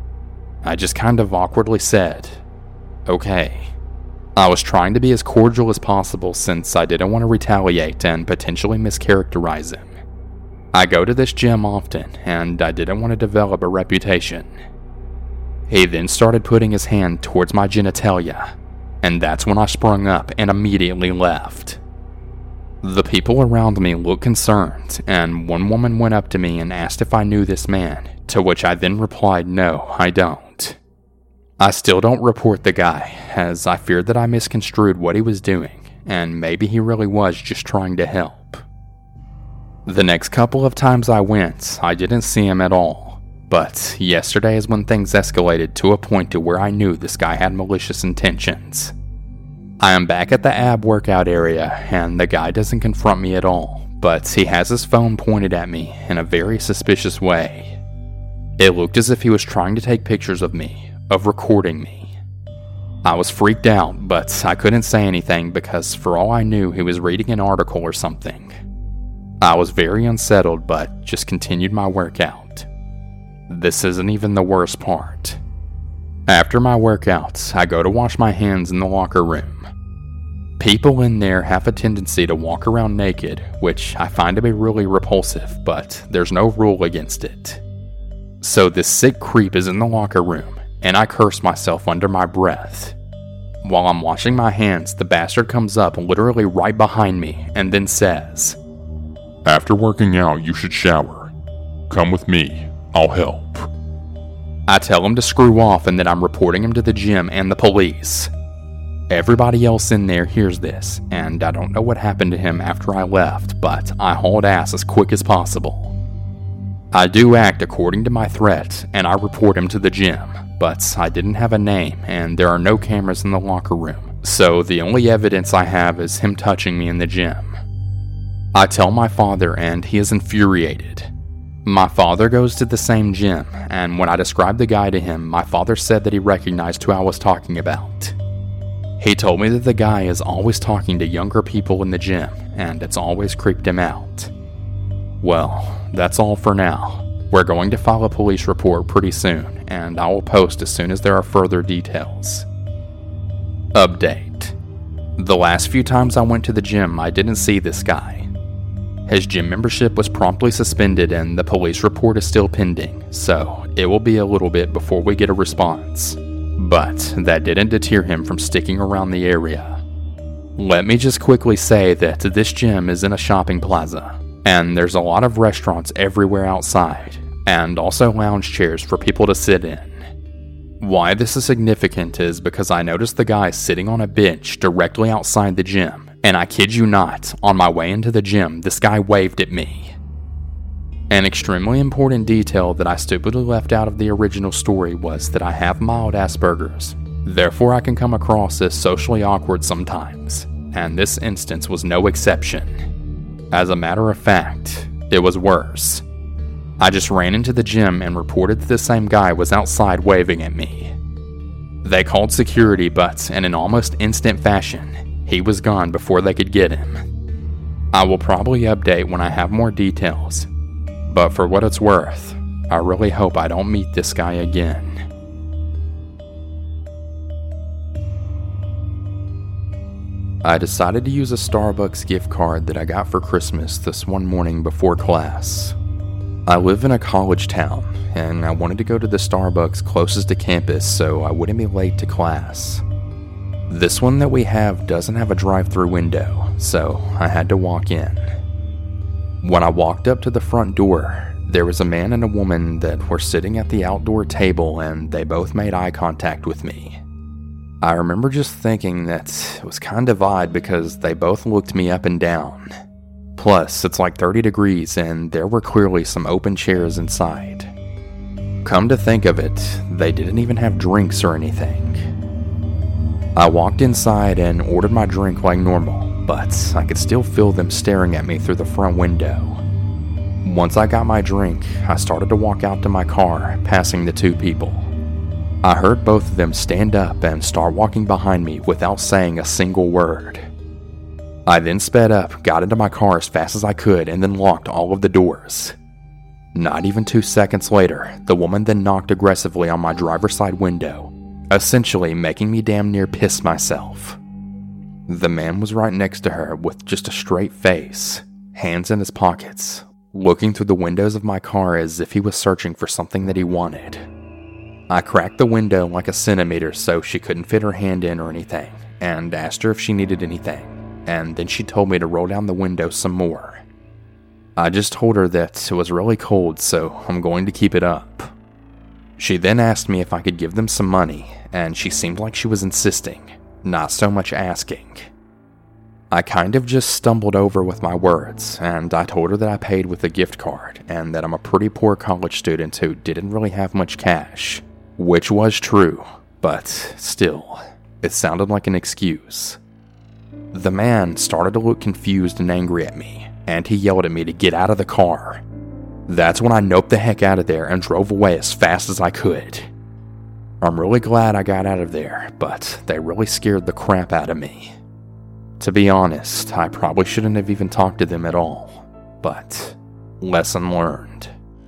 I just kind of awkwardly said, "Okay." I was trying to be as cordial as possible since I didn't want to retaliate and potentially mischaracterize him. I go to this gym often, and I didn't want to develop a reputation. He then started putting his hand towards my genitalia, and that's when I sprung up and immediately left. The people around me looked concerned, and one woman went up to me and asked if I knew this man, to which I then replied, "No, I don't." I still don't report the guy, as I feared that I misconstrued what he was doing, and maybe he really was just trying to help. The next couple of times I went, I didn't see him at all, but yesterday is when things escalated to a point to where I knew this guy had malicious intentions. I am back at the ab workout area, and the guy doesn't confront me at all, but he has his phone pointed at me in a very suspicious way. It looked as if he was trying to take pictures of me, of recording me. I was freaked out, but I couldn't say anything because for all I knew, he was reading an article or something. I was very unsettled, but just continued my workout. This isn't even the worst part. After my workouts, I go to wash my hands in the locker room. People in there have a tendency to walk around naked, which I find to be really repulsive, but there's no rule against it. So this sick creep is in the locker room, and I curse myself under my breath. While I'm washing my hands, the bastard comes up literally right behind me and then says, "After working out, you should shower. Come with me. I'll help." I tell him to screw off and that I'm reporting him to the gym and the police. Everybody else in there hears this, and I don't know what happened to him after I left, but I hauled ass as quick as possible. I do act according to my threat, and I report him to the gym, but I didn't have a name, and there are no cameras in the locker room, so the only evidence I have is him touching me in the gym. I tell my father, and he is infuriated. My father goes to the same gym, and when I described the guy to him, my father said that he recognized who I was talking about. He told me that the guy is always talking to younger people in the gym, and it's always creeped him out. Well, that's all for now. We're going to file a police report pretty soon, and I will post as soon as there are further details. Update. The last few times I went to the gym, I didn't see this guy. His gym membership was promptly suspended and the police report is still pending, so it will be a little bit before we get a response. But that didn't deter him from sticking around the area. Let me just quickly say that this gym is in a shopping plaza, and there's a lot of restaurants everywhere outside, and also lounge chairs for people to sit in. Why this is significant is because I noticed the guy sitting on a bench directly outside the gym, and I kid you not, on my way into the gym, this guy waved at me. An extremely important detail that I stupidly left out of the original story was that I have mild Asperger's. Therefore, I can come across as socially awkward sometimes, and this instance was no exception. As a matter of fact, it was worse. I just ran into the gym and reported that the same guy was outside waving at me. They called security, but in an almost instant fashion, he was gone before they could get him. I will probably update when I have more details, but for what it's worth, I really hope I don't meet this guy again. I decided to use a Starbucks gift card that I got for Christmas this one morning before class. I live in a college town, and I wanted to go to the Starbucks closest to campus so I wouldn't be late to class. This one that we have doesn't have a drive-through window, so I had to walk in. When I walked up to the front door, there was a man and a woman that were sitting at the outdoor table, and they both made eye contact with me. I remember just thinking that it was kind of odd because they both looked me up and down. Plus, it's like 30 degrees and there were clearly some open chairs inside. Come to think of it, they didn't even have drinks or anything. I walked inside and ordered my drink like normal, but I could still feel them staring at me through the front window. Once I got my drink, I started to walk out to my car, passing the two people. I heard both of them stand up and start walking behind me without saying a single word. I then sped up, got into my car as fast as I could, and then locked all of the doors. Not even 2 seconds later, the woman then knocked aggressively on my driver's side window, essentially making me damn near piss myself. The man was right next to her with just a straight face, hands in his pockets, looking through the windows of my car as if he was searching for something that he wanted. I cracked the window like a centimeter so she couldn't fit her hand in or anything, and asked her if she needed anything, and then she told me to roll down the window some more. I just told her that it was really cold, so I'm going to keep it up. She then asked me if I could give them some money, and she seemed like she was insisting, not so much asking. I kind of just stumbled over with my words, and I told her that I paid with a gift card, and that I'm a pretty poor college student who didn't really have much cash. Which was true, but still, it sounded like an excuse. The man started to look confused and angry at me, and he yelled at me to get out of the car. That's when I noped the heck out of there and drove away as fast as I could. I'm really glad I got out of there, but they really scared the crap out of me. To be honest, I probably shouldn't have even talked to them at all, but lesson learned.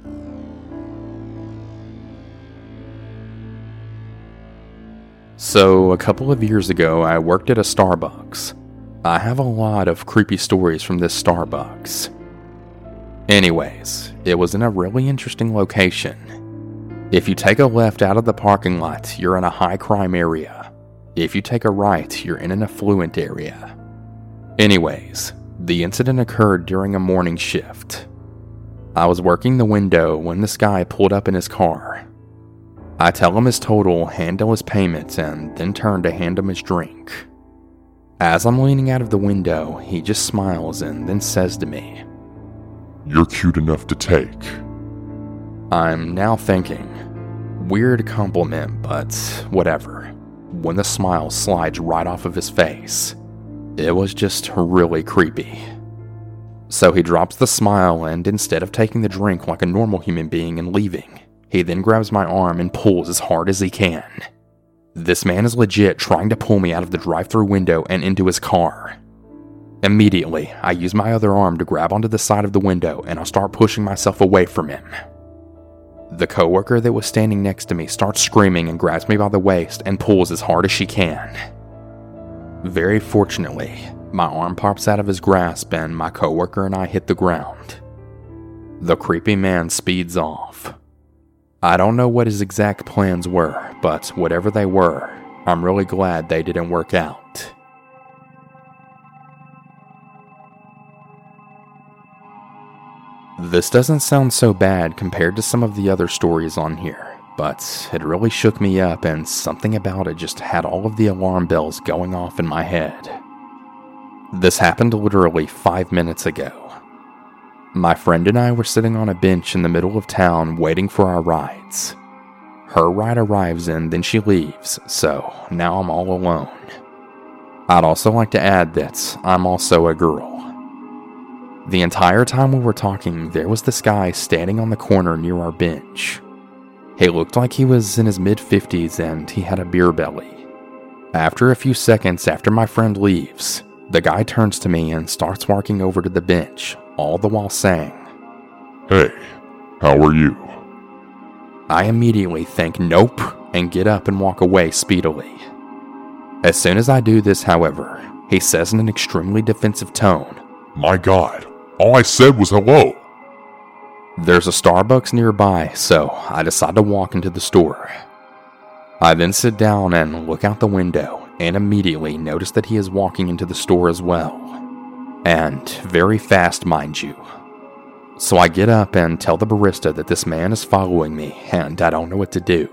So, a couple of years ago, I worked at a Starbucks. I have a lot of creepy stories from this Starbucks. Anyways, it was in a really interesting location. If you take a left out of the parking lot, you're in a high crime area. If you take a right, you're in an affluent area. Anyways, the incident occurred during a morning shift. I was working the window when this guy pulled up in his car. I tell him his total, handle his payment, and then turn to hand him his drink. As I'm leaning out of the window, he just smiles and then says to me, "You're cute enough to take." I'm now thinking, weird compliment, but whatever, when the smile slides right off of his face. It was just really creepy. So he drops the smile, and instead of taking the drink like a normal human being and leaving, he then grabs my arm and pulls as hard as he can. This man is legit trying to pull me out of the drive-thru window and into his car. Immediately, I use my other arm to grab onto the side of the window and I'll start pushing myself away from him. The coworker that was standing next to me starts screaming and grabs me by the waist and pulls as hard as she can. Very fortunately, my arm pops out of his grasp and my coworker and I hit the ground. The creepy man speeds off. I don't know what his exact plans were, but whatever they were, I'm really glad they didn't work out. This doesn't sound so bad compared to some of the other stories on here, but it really shook me up and something about it just had all of the alarm bells going off in my head. This happened literally 5 minutes ago. My friend and I were sitting on a bench in the middle of town waiting for our rides. Her ride arrives and then she leaves, so now I'm all alone. I'd also like to add that I'm also a girl. The entire time we were talking, there was this guy standing on the corner near our bench. He looked like he was in his mid-50s and he had a beer belly. After a few seconds after my friend leaves, the guy turns to me and starts walking over to the bench, all the while saying, "Hey, how are you?" I immediately think nope and get up and walk away speedily. As soon as I do this, however, he says in an extremely defensive tone, "My God, all I said was hello." There's a Starbucks nearby, so I decide to walk into the store. I then sit down and look out the window and immediately notice that he is walking into the store as well. And very fast, mind you. So I get up and tell the barista that this man is following me and I don't know what to do.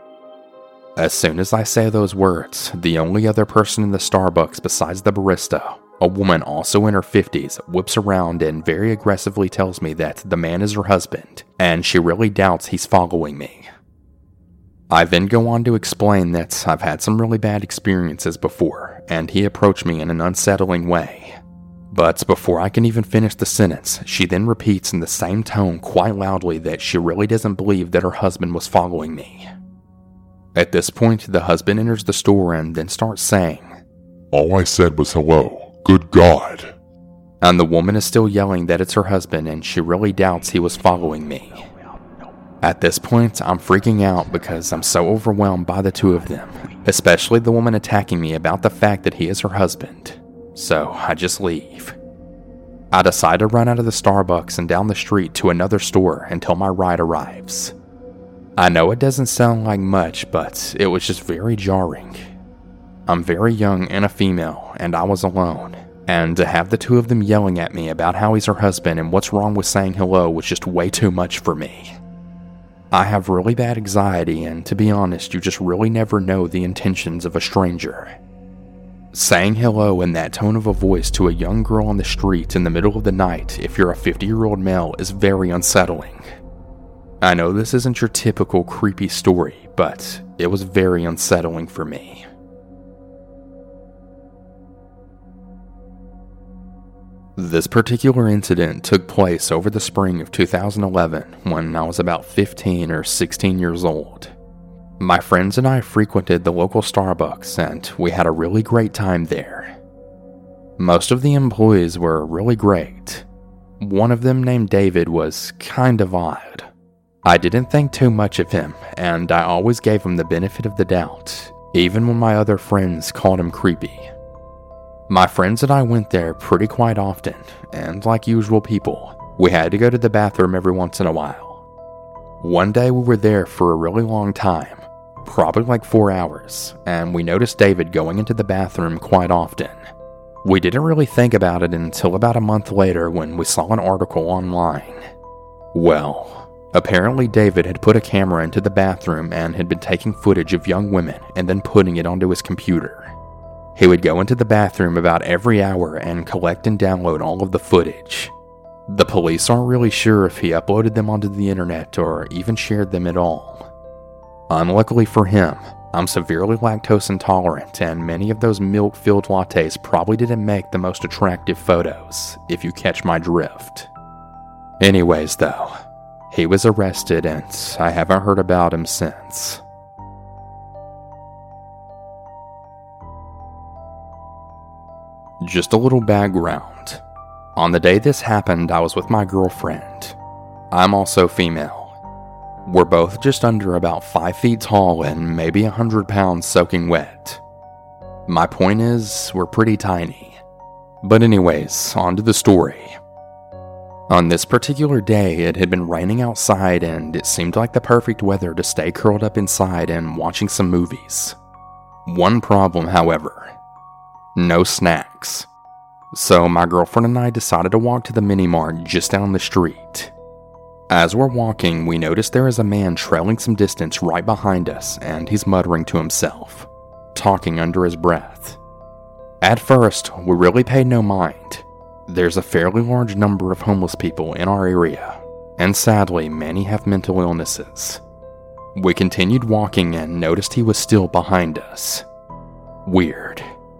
As soon as I say those words, the only other person in the Starbucks besides the barista, a woman also in her 50s, whips around and very aggressively tells me that the man is her husband, and she really doubts he's following me. I then go on to explain that I've had some really bad experiences before, and he approached me in an unsettling way. But before I can even finish the sentence, she then repeats in the same tone quite loudly that she really doesn't believe that her husband was following me. At this point, the husband enters the store and then starts saying, "All I said was hello. Good God." And the woman is still yelling that it's her husband and she really doubts he was following me. At this point, I'm freaking out because I'm so overwhelmed by the two of them, especially the woman attacking me about the fact that he is her husband. So I just leave. I decide to run out of the Starbucks and down the street to another store until my ride arrives. I know it doesn't sound like much, but it was just very jarring. I'm very young and a female, and I was alone, and to have the two of them yelling at me about how he's her husband and what's wrong with saying hello was just way too much for me. I have really bad anxiety, and to be honest, you just really never know the intentions of a stranger. Saying hello in that tone of a voice to a young girl on the street in the middle of the night if you're a 50-year-old male is very unsettling. I know this isn't your typical creepy story, but it was very unsettling for me. This particular incident took place over the spring of 2011 when I was about 15 or 16 years old. My friends and I frequented the local Starbucks and we had a really great time there. Most of the employees were really great. One of them, named David, was kind of odd. I didn't think too much of him, and I always gave him the benefit of the doubt, even when my other friends called him creepy. My friends and I went there pretty quite often, and like usual people, we had to go to the bathroom every once in a while. One day we were there for a really long time, probably like 4 hours, and we noticed David going into the bathroom quite often. We didn't really think about it until about a month later when we saw an article online. Well, apparently David had put a camera into the bathroom and had been taking footage of young women and then putting it onto his computer. He would go into the bathroom about every hour and collect and download all of the footage. The police aren't really sure if he uploaded them onto the internet or even shared them at all. Unluckily for him, I'm severely lactose intolerant, and many of those milk-filled lattes probably didn't make the most attractive photos, if you catch my drift. Anyways though, he was arrested and I haven't heard about him since. Just a little background. On the day this happened, I was with my girlfriend. I'm also female. We're both just under about 5 feet tall and maybe 100 pounds soaking wet. My point is, we're pretty tiny. But anyways, on to the story. On this particular day, it had been raining outside and it seemed like the perfect weather to stay curled up inside and watching some movies. One problem, however: no snacks. So my girlfriend and I decided to walk to the mini-mart just down the street. As we're walking, we notice there is a man trailing some distance right behind us, and he's muttering to himself, talking under his breath. At first, we really paid no mind. There's a fairly large number of homeless people in our area, and sadly, many have mental illnesses. We continued walking and noticed he was still behind us. Weird.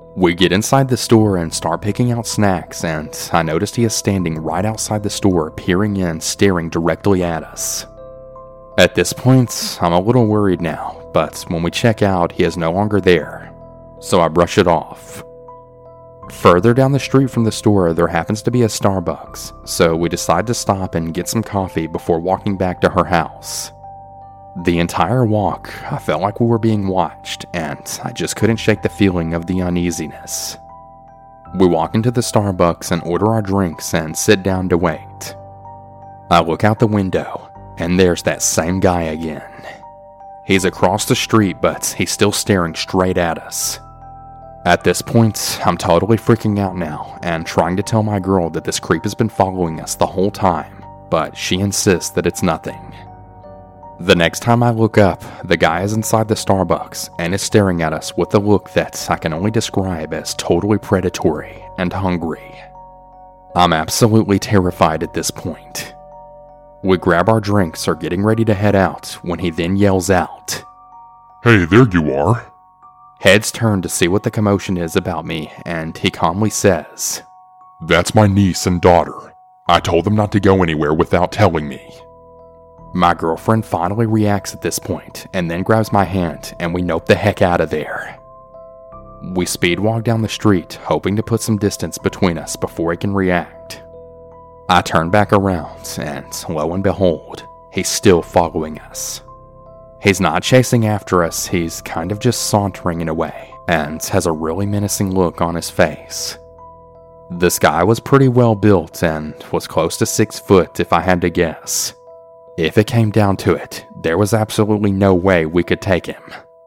We get inside the store and start picking out snacks, and I noticed he is standing right outside the store, peering in, staring directly at us. At this point, I'm a little worried now, but when we check out, he is no longer there, so I brush it off. Further down the street from the store, there happens to be a Starbucks, so we decide to stop and get some coffee before walking back to her house. The entire walk, I felt like we were being watched, and I just couldn't shake the feeling of the uneasiness. We walk into the Starbucks and order our drinks and sit down to wait. I look out the window, and there's that same guy again. He's across the street, but he's still staring straight at us. At this point, I'm totally freaking out now and trying to tell my girl that this creep has been following us the whole time, but she insists that it's nothing. The next time I look up, the guy is inside the Starbucks and is staring at us with a look that I can only describe as totally predatory and hungry. I'm absolutely terrified at this point. We grab our drinks, are getting ready to head out, when he then yells out, Hey, there you are. Heads turn to see what the commotion is about me, and he calmly says, That's my niece and daughter. I told them not to go anywhere without telling me. My girlfriend finally reacts at this point, and then grabs my hand, and we nope the heck out of there. We speed walk down the street, hoping to put some distance between us before he can react. I turn back around, and lo and behold, he's still following us. He's not chasing after us, he's kind of just sauntering in a way, and has a really menacing look on his face. This guy was pretty well built and was close to 6 foot if I had to guess. If it came down to it, there was absolutely no way we could take him.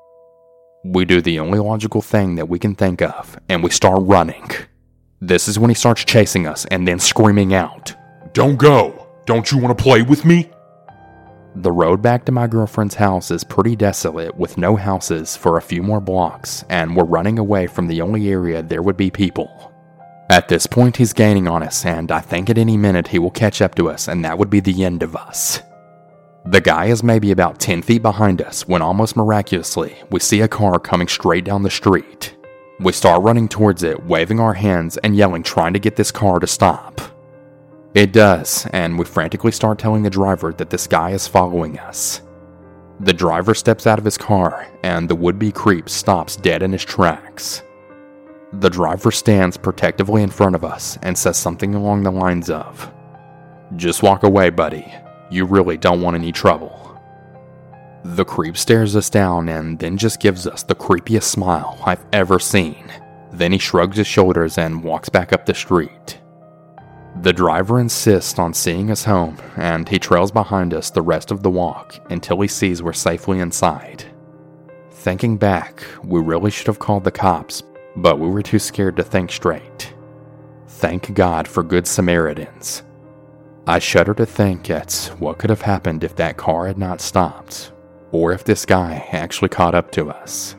We do the only logical thing that we can think of, and we start running. This is when he starts chasing us and then screaming out, Don't go! Don't you want to play with me? The road back to my girlfriend's house is pretty desolate with no houses for a few more blocks, and we're running away from the only area there would be people. At this point he's gaining on us, and I think at any minute he will catch up to us, and that would be the end of us. The guy is maybe about 10 feet behind us when almost miraculously we see a car coming straight down the street. We start running towards it, waving our hands and yelling, trying to get this car to stop. It does, and we frantically start telling the driver that this guy is following us. The driver steps out of his car, and the would-be creep stops dead in his tracks. The driver stands protectively in front of us and says something along the lines of, Just walk away, buddy. You really don't want any trouble. The creep stares us down and then just gives us the creepiest smile I've ever seen. Then he shrugs his shoulders and walks back up the street. The driver insists on seeing us home, and he trails behind us the rest of the walk until he sees we're safely inside. Thinking back, we really should have called the cops, but we were too scared to think straight. Thank God for Good Samaritans. I shudder to think at what could have happened if that car had not stopped, or if this guy actually caught up to us.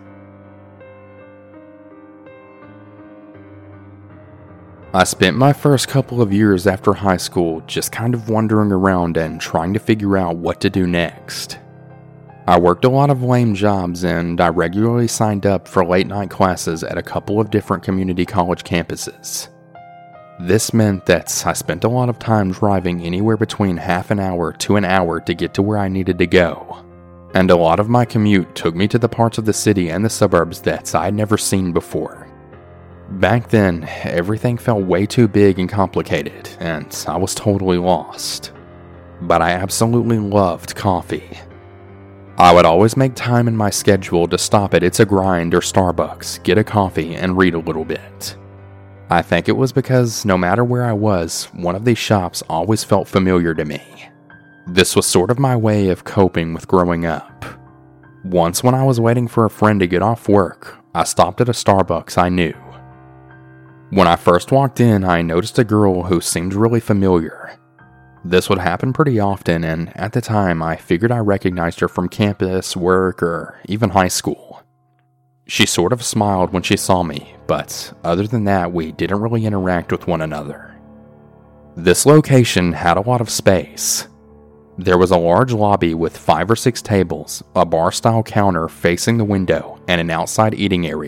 I spent my first couple of years after high school just kind of wandering around and trying to figure out what to do next. I worked a lot of lame jobs, and I regularly signed up for late night classes at a couple of different community college campuses. This meant that I spent a lot of time driving anywhere between half an hour to an hour to get to where I needed to go, and a lot of my commute took me to the parts of the city and the suburbs that I had never seen before. Back then, everything felt way too big and complicated, and I was totally lost. But I absolutely loved coffee. I would always make time in my schedule to stop at It's a Grind or Starbucks, get a coffee, and read a little bit. I think it was because no matter where I was, one of these shops always felt familiar to me. This was sort of my way of coping with growing up. Once when I was waiting for a friend to get off work, I stopped at a Starbucks I knew. When I first walked in, I noticed a girl who seemed really familiar. This would happen pretty often, and at the time, I figured I recognized her from campus, work, or even high school. She sort of smiled when she saw me, but other than that, we didn't really interact with one another. This location had a lot of space. There was a large lobby with 5 or 6 tables, a bar-style counter facing the window, and an outside eating area,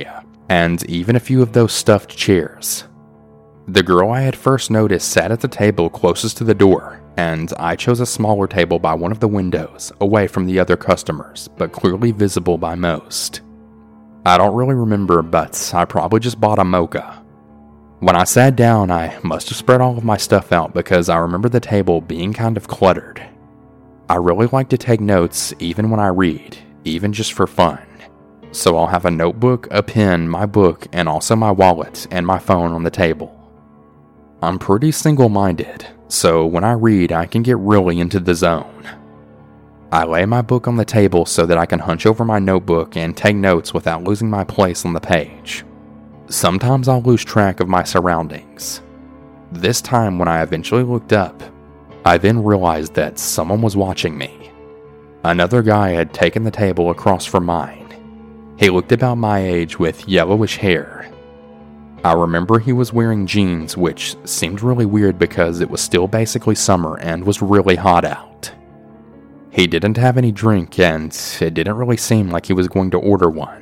and even a few of those stuffed chairs. The girl I had first noticed sat at the table closest to the door, and I chose a smaller table by one of the windows, away from the other customers, but clearly visible by most. I don't really remember, but I probably just bought a mocha. When I sat down, I must have spread all of my stuff out because I remember the table being kind of cluttered. I really like to take notes even when I read, even just for fun. So I'll have a notebook, a pen, my book, and also my wallet and my phone on the table. I'm pretty single-minded, so when I read, I can get really into the zone. I lay my book on the table so that I can hunch over my notebook and take notes without losing my place on the page. Sometimes I'll lose track of my surroundings. This time when I eventually looked up, I then realized that someone was watching me. Another guy had taken the table across from mine. He looked about my age with yellowish hair. I remember he was wearing jeans, which seemed really weird because it was still basically summer and was really hot out. He didn't have any drink, and it didn't really seem like he was going to order one.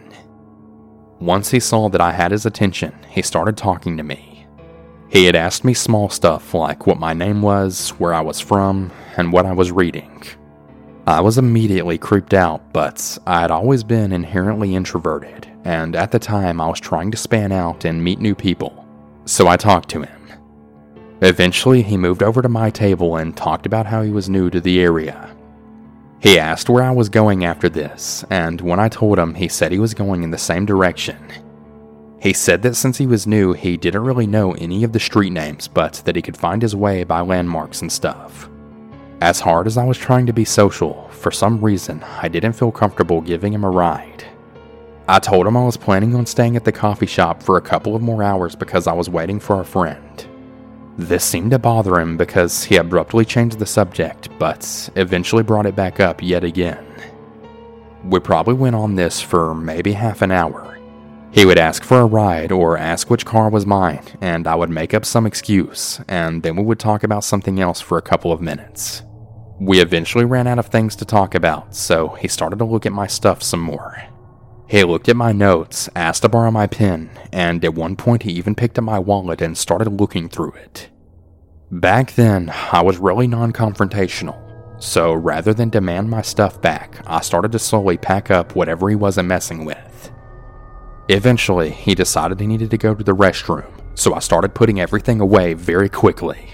Once he saw that I had his attention, he started talking to me. He had asked me small stuff like what my name was, where I was from, and what I was reading. I was immediately creeped out, but I had always been inherently introverted, and at the time I was trying to span out and meet new people, so I talked to him. Eventually, he moved over to my table and talked about how he was new to the area. He asked where I was going after this, and when I told him, he said he was going in the same direction. He said that since he was new, he didn't really know any of the street names, but that he could find his way by landmarks and stuff. As hard as I was trying to be social, for some reason, I didn't feel comfortable giving him a ride. I told him I was planning on staying at the coffee shop for a couple of more hours because I was waiting for a friend. This seemed to bother him because he abruptly changed the subject, but eventually brought it back up yet again. We probably went on this for maybe half an hour. He would ask for a ride or ask which car was mine, and I would make up some excuse, and then we would talk about something else for a couple of minutes. We eventually ran out of things to talk about, so he started to look at my stuff some more. He looked at my notes, asked to borrow my pen, and at one point he even picked up my wallet and started looking through it. Back then, I was really non-confrontational, so rather than demand my stuff back, I started to slowly pack up whatever he wasn't messing with. Eventually, he decided he needed to go to the restroom, so I started putting everything away very quickly.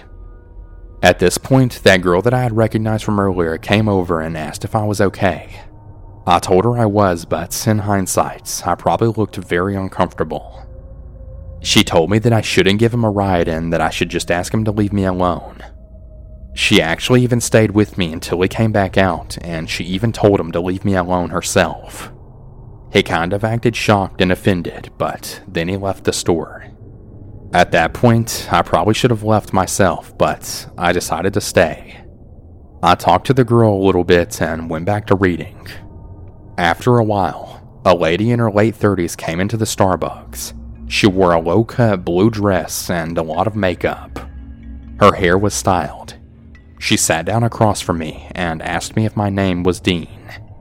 At this point, that girl that I had recognized from earlier came over and asked if I was okay. I told her I was, but in hindsight, I probably looked very uncomfortable. She told me that I shouldn't give him a ride and that I should just ask him to leave me alone. She actually even stayed with me until he came back out, and she even told him to leave me alone herself. He kind of acted shocked and offended, but then he left the store. At that point, I probably should have left myself, but I decided to stay. I talked to the girl a little bit and went back to reading. After a while, a lady in her late 30s came into the Starbucks. She wore a low-cut blue dress and a lot of makeup. Her hair was styled. She sat down across from me and asked me if my name was Dean.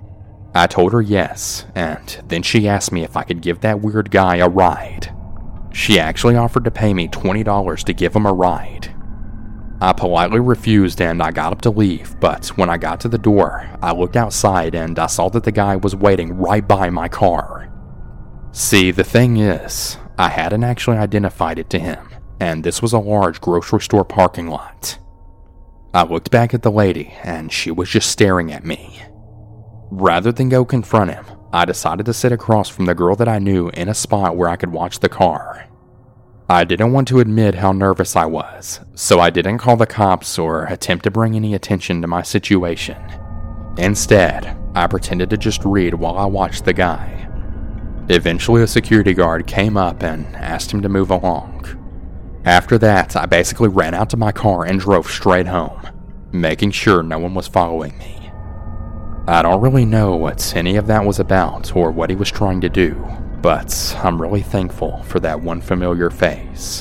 I told her yes, and then she asked me if I could give that weird guy a ride. She actually offered to pay me $20 to give him a ride. I politely refused and I got up to leave, but when I got to the door, I looked outside and I saw that the guy was waiting right by my car. See, the thing is, I hadn't actually identified it to him, and this was a large grocery store parking lot. I looked back at the lady, and she was just staring at me. Rather than go confront him, I decided to sit across from the girl that I knew in a spot where I could watch the car. I didn't want to admit how nervous I was, so I didn't call the cops or attempt to bring any attention to my situation. Instead, I pretended to just read while I watched the guy. Eventually, a security guard came up and asked him to move along. After that, I basically ran out to my car and drove straight home, making sure no one was following me. I don't really know what any of that was about or what he was trying to do, but I'm really thankful for that one familiar face.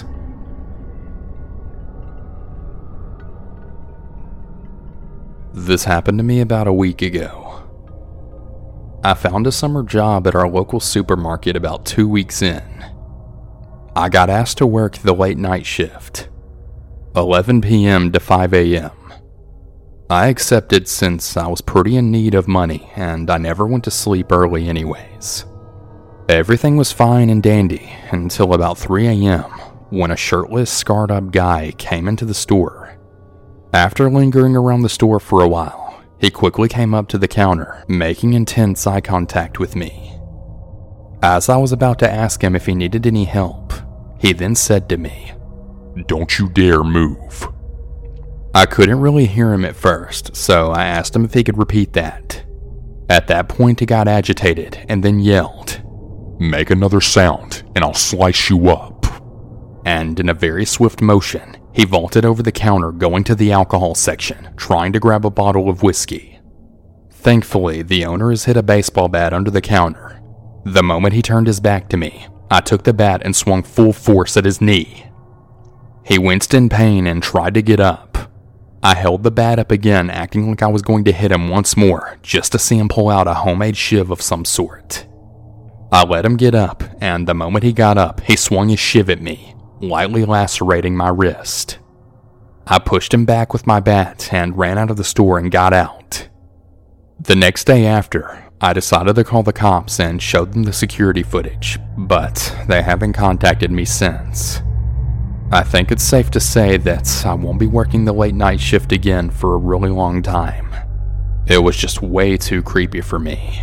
This happened to me about a week ago. I found a summer job at our local supermarket about 2 weeks in. I got asked to work the late night shift, 11 p.m. to 5 a.m. I accepted since I was pretty in need of money and I never went to sleep early anyways. Everything was fine and dandy until about 3 a.m. when a shirtless, scarred-up guy came into the store. After lingering around the store for a while, he quickly came up to the counter, making intense eye contact with me. As I was about to ask him if he needed any help, he then said to me, "Don't you dare move." I couldn't really hear him at first, so I asked him if he could repeat that. At that point, he got agitated and then yelled, "Make another sound and I'll slice you up." And in a very swift motion, he vaulted over the counter going to the alcohol section, trying to grab a bottle of whiskey. Thankfully, the owner has hid a baseball bat under the counter. The moment he turned his back to me, I took the bat and swung full force at his knee. He winced in pain and tried to get up. I held the bat up again, acting like I was going to hit him once more, just to see him pull out a homemade shiv of some sort. I let him get up, and the moment he got up, he swung his shiv at me, lightly lacerating my wrist. I pushed him back with my bat and ran out of the store and got out. The next day after, I decided to call the cops and showed them the security footage, but they haven't contacted me since. I think it's safe to say that I won't be working the late night shift again for a really long time. It was just way too creepy for me.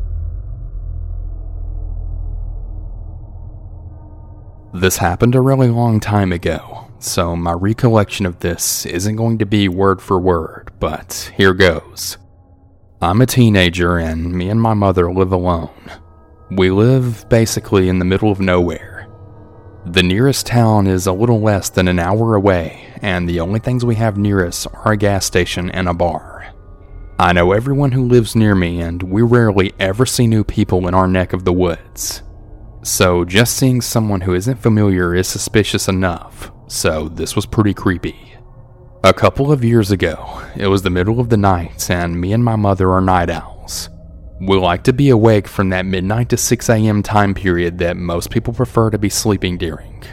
This happened a really long time ago, so my recollection of this isn't going to be word for word, but here goes. I'm a teenager and me and my mother live alone. We live basically in the middle of nowhere. The nearest town is a little less than an hour away, and the only things we have near us are a gas station and a bar. I know everyone who lives near me, and we rarely ever see new people in our neck of the woods. So just seeing someone who isn't familiar is suspicious enough, so this was pretty creepy. A couple of years ago, it was the middle of the night, and me and my mother are night owls. We like to be awake from that midnight to 6 a.m. time period that most people prefer to be sleeping during.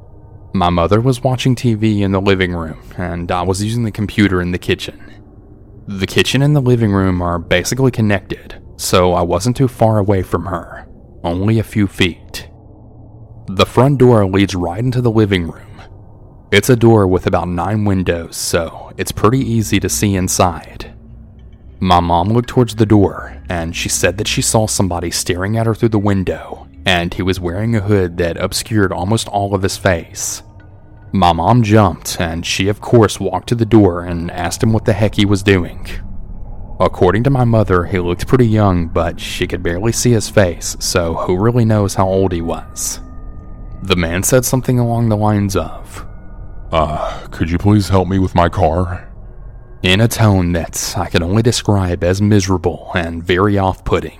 My mother was watching TV in the living room, and I was using the computer in the kitchen. The kitchen and the living room are basically connected, so I wasn't too far away from her, only a few feet. The front door leads right into the living room. It's a door with about 9 windows, so it's pretty easy to see inside. My mom looked towards the door, and she said that she saw somebody staring at her through the window, and he was wearing a hood that obscured almost all of his face. My mom jumped, and she of course walked to the door and asked him what the heck he was doing. According to my mother, he looked pretty young, but she could barely see his face, so who really knows how old he was. The man said something along the lines of, Could you please help me with my car?" in a tone that I can only describe as miserable and very off-putting.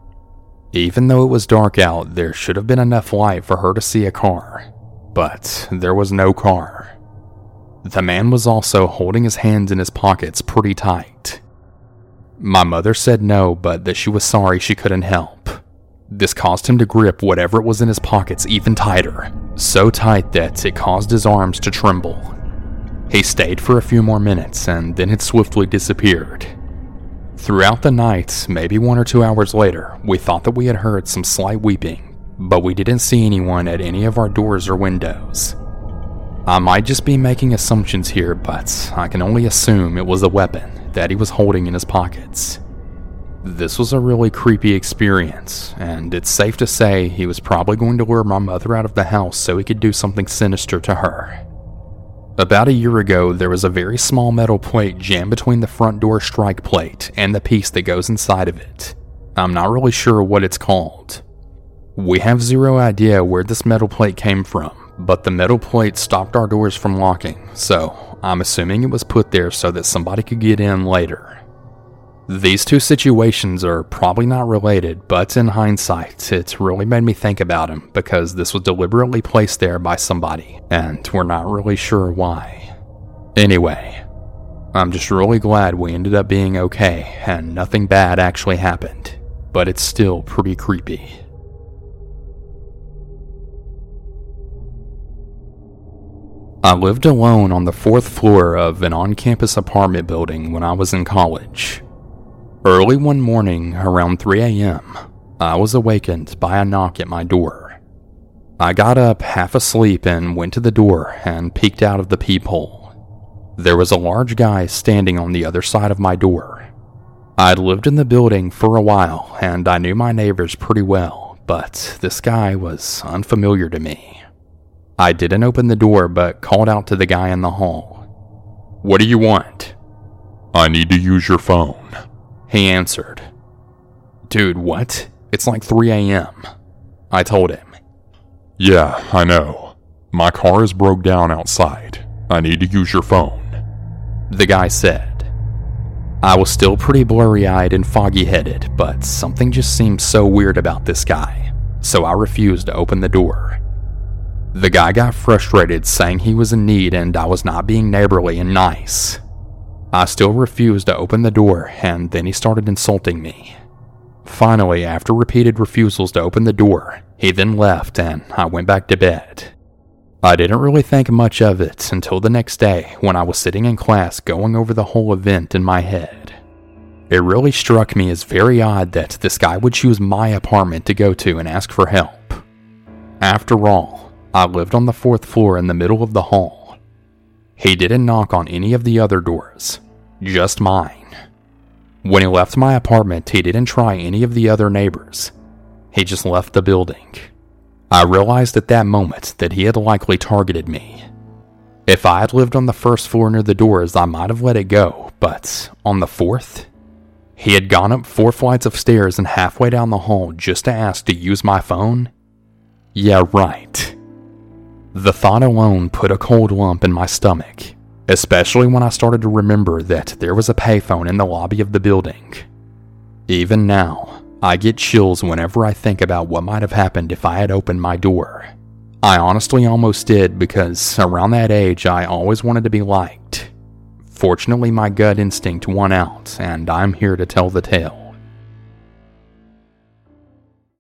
Even though it was dark out, there should have been enough light for her to see a car, but there was no car. The man was also holding his hands in his pockets pretty tight. My mother said no, but that she was sorry she couldn't help. This caused him to grip whatever it was in his pockets even tighter, so tight that it caused his arms to tremble. He stayed for a few more minutes and then had swiftly disappeared. Throughout the night, maybe 1 or 2 hours later, we thought that we had heard some slight weeping, but we didn't see anyone at any of our doors or windows. I might just be making assumptions here, but I can only assume it was a weapon that he was holding in his pockets. This was a really creepy experience, and it's safe to say he was probably going to lure my mother out of the house so he could do something sinister to her. About a year ago, there was a very small metal plate jammed between the front door strike plate and the piece that goes inside of it. I'm not really sure what it's called. We have zero idea where this metal plate came from, but the metal plate stopped our doors from locking, so I'm assuming it was put there so that somebody could get in later. These two situations are probably not related, but in hindsight, it really made me think about him because this was deliberately placed there by somebody, and we're not really sure why. Anyway, I'm just really glad we ended up being okay and nothing bad actually happened. but it's still pretty creepy. I lived alone on the 4th floor of an on-campus apartment building when I was in college. Early one morning, around 3 a.m., I was awakened by a knock at my door. I got up half asleep and went to the door and peeked out of the peephole. There was a large guy standing on the other side of my door. I'd lived in the building for a while and I knew my neighbors pretty well, but this guy was unfamiliar to me. I didn't open the door but called out to the guy in the hall. "What do you want?" I need to use your phone. He answered. "Dude, what? It's like 3 a.m. I told him. Yeah, I know. My car is broke down outside. I need to use your phone. The guy said. I was still pretty blurry-eyed and foggy-headed, but something just seemed so weird about this guy, so I refused to open the door. The guy got frustrated, saying he was in need and I was not being neighborly and nice. I still refused to open the door, and then he started insulting me. Finally, after repeated refusals to open the door, he then left and I went back to bed. I didn't really think much of it until the next day when I was sitting in class going over the whole event in my head. It really struck me as very odd that this guy would choose my apartment to go to and ask for help. After all, I lived on the 4th floor in the middle of the hall. He didn't knock on any of the other doors, just mine. When he left my apartment, he didn't try any of the other neighbors. He just left the building. I realized at that moment that he had likely targeted me. If I had lived on the 1st floor near the doors, I might have let it go, but on the 4th? He had gone up 4 flights of stairs and halfway down the hall just to ask to use my phone? Yeah, right. The thought alone put a cold lump in my stomach, especially when I started to remember that there was a payphone in the lobby of the building. Even now, I get chills whenever I think about what might have happened if I had opened my door. I honestly almost did because around that age I always wanted to be liked. Fortunately, my gut instinct won out and I'm here to tell the tale.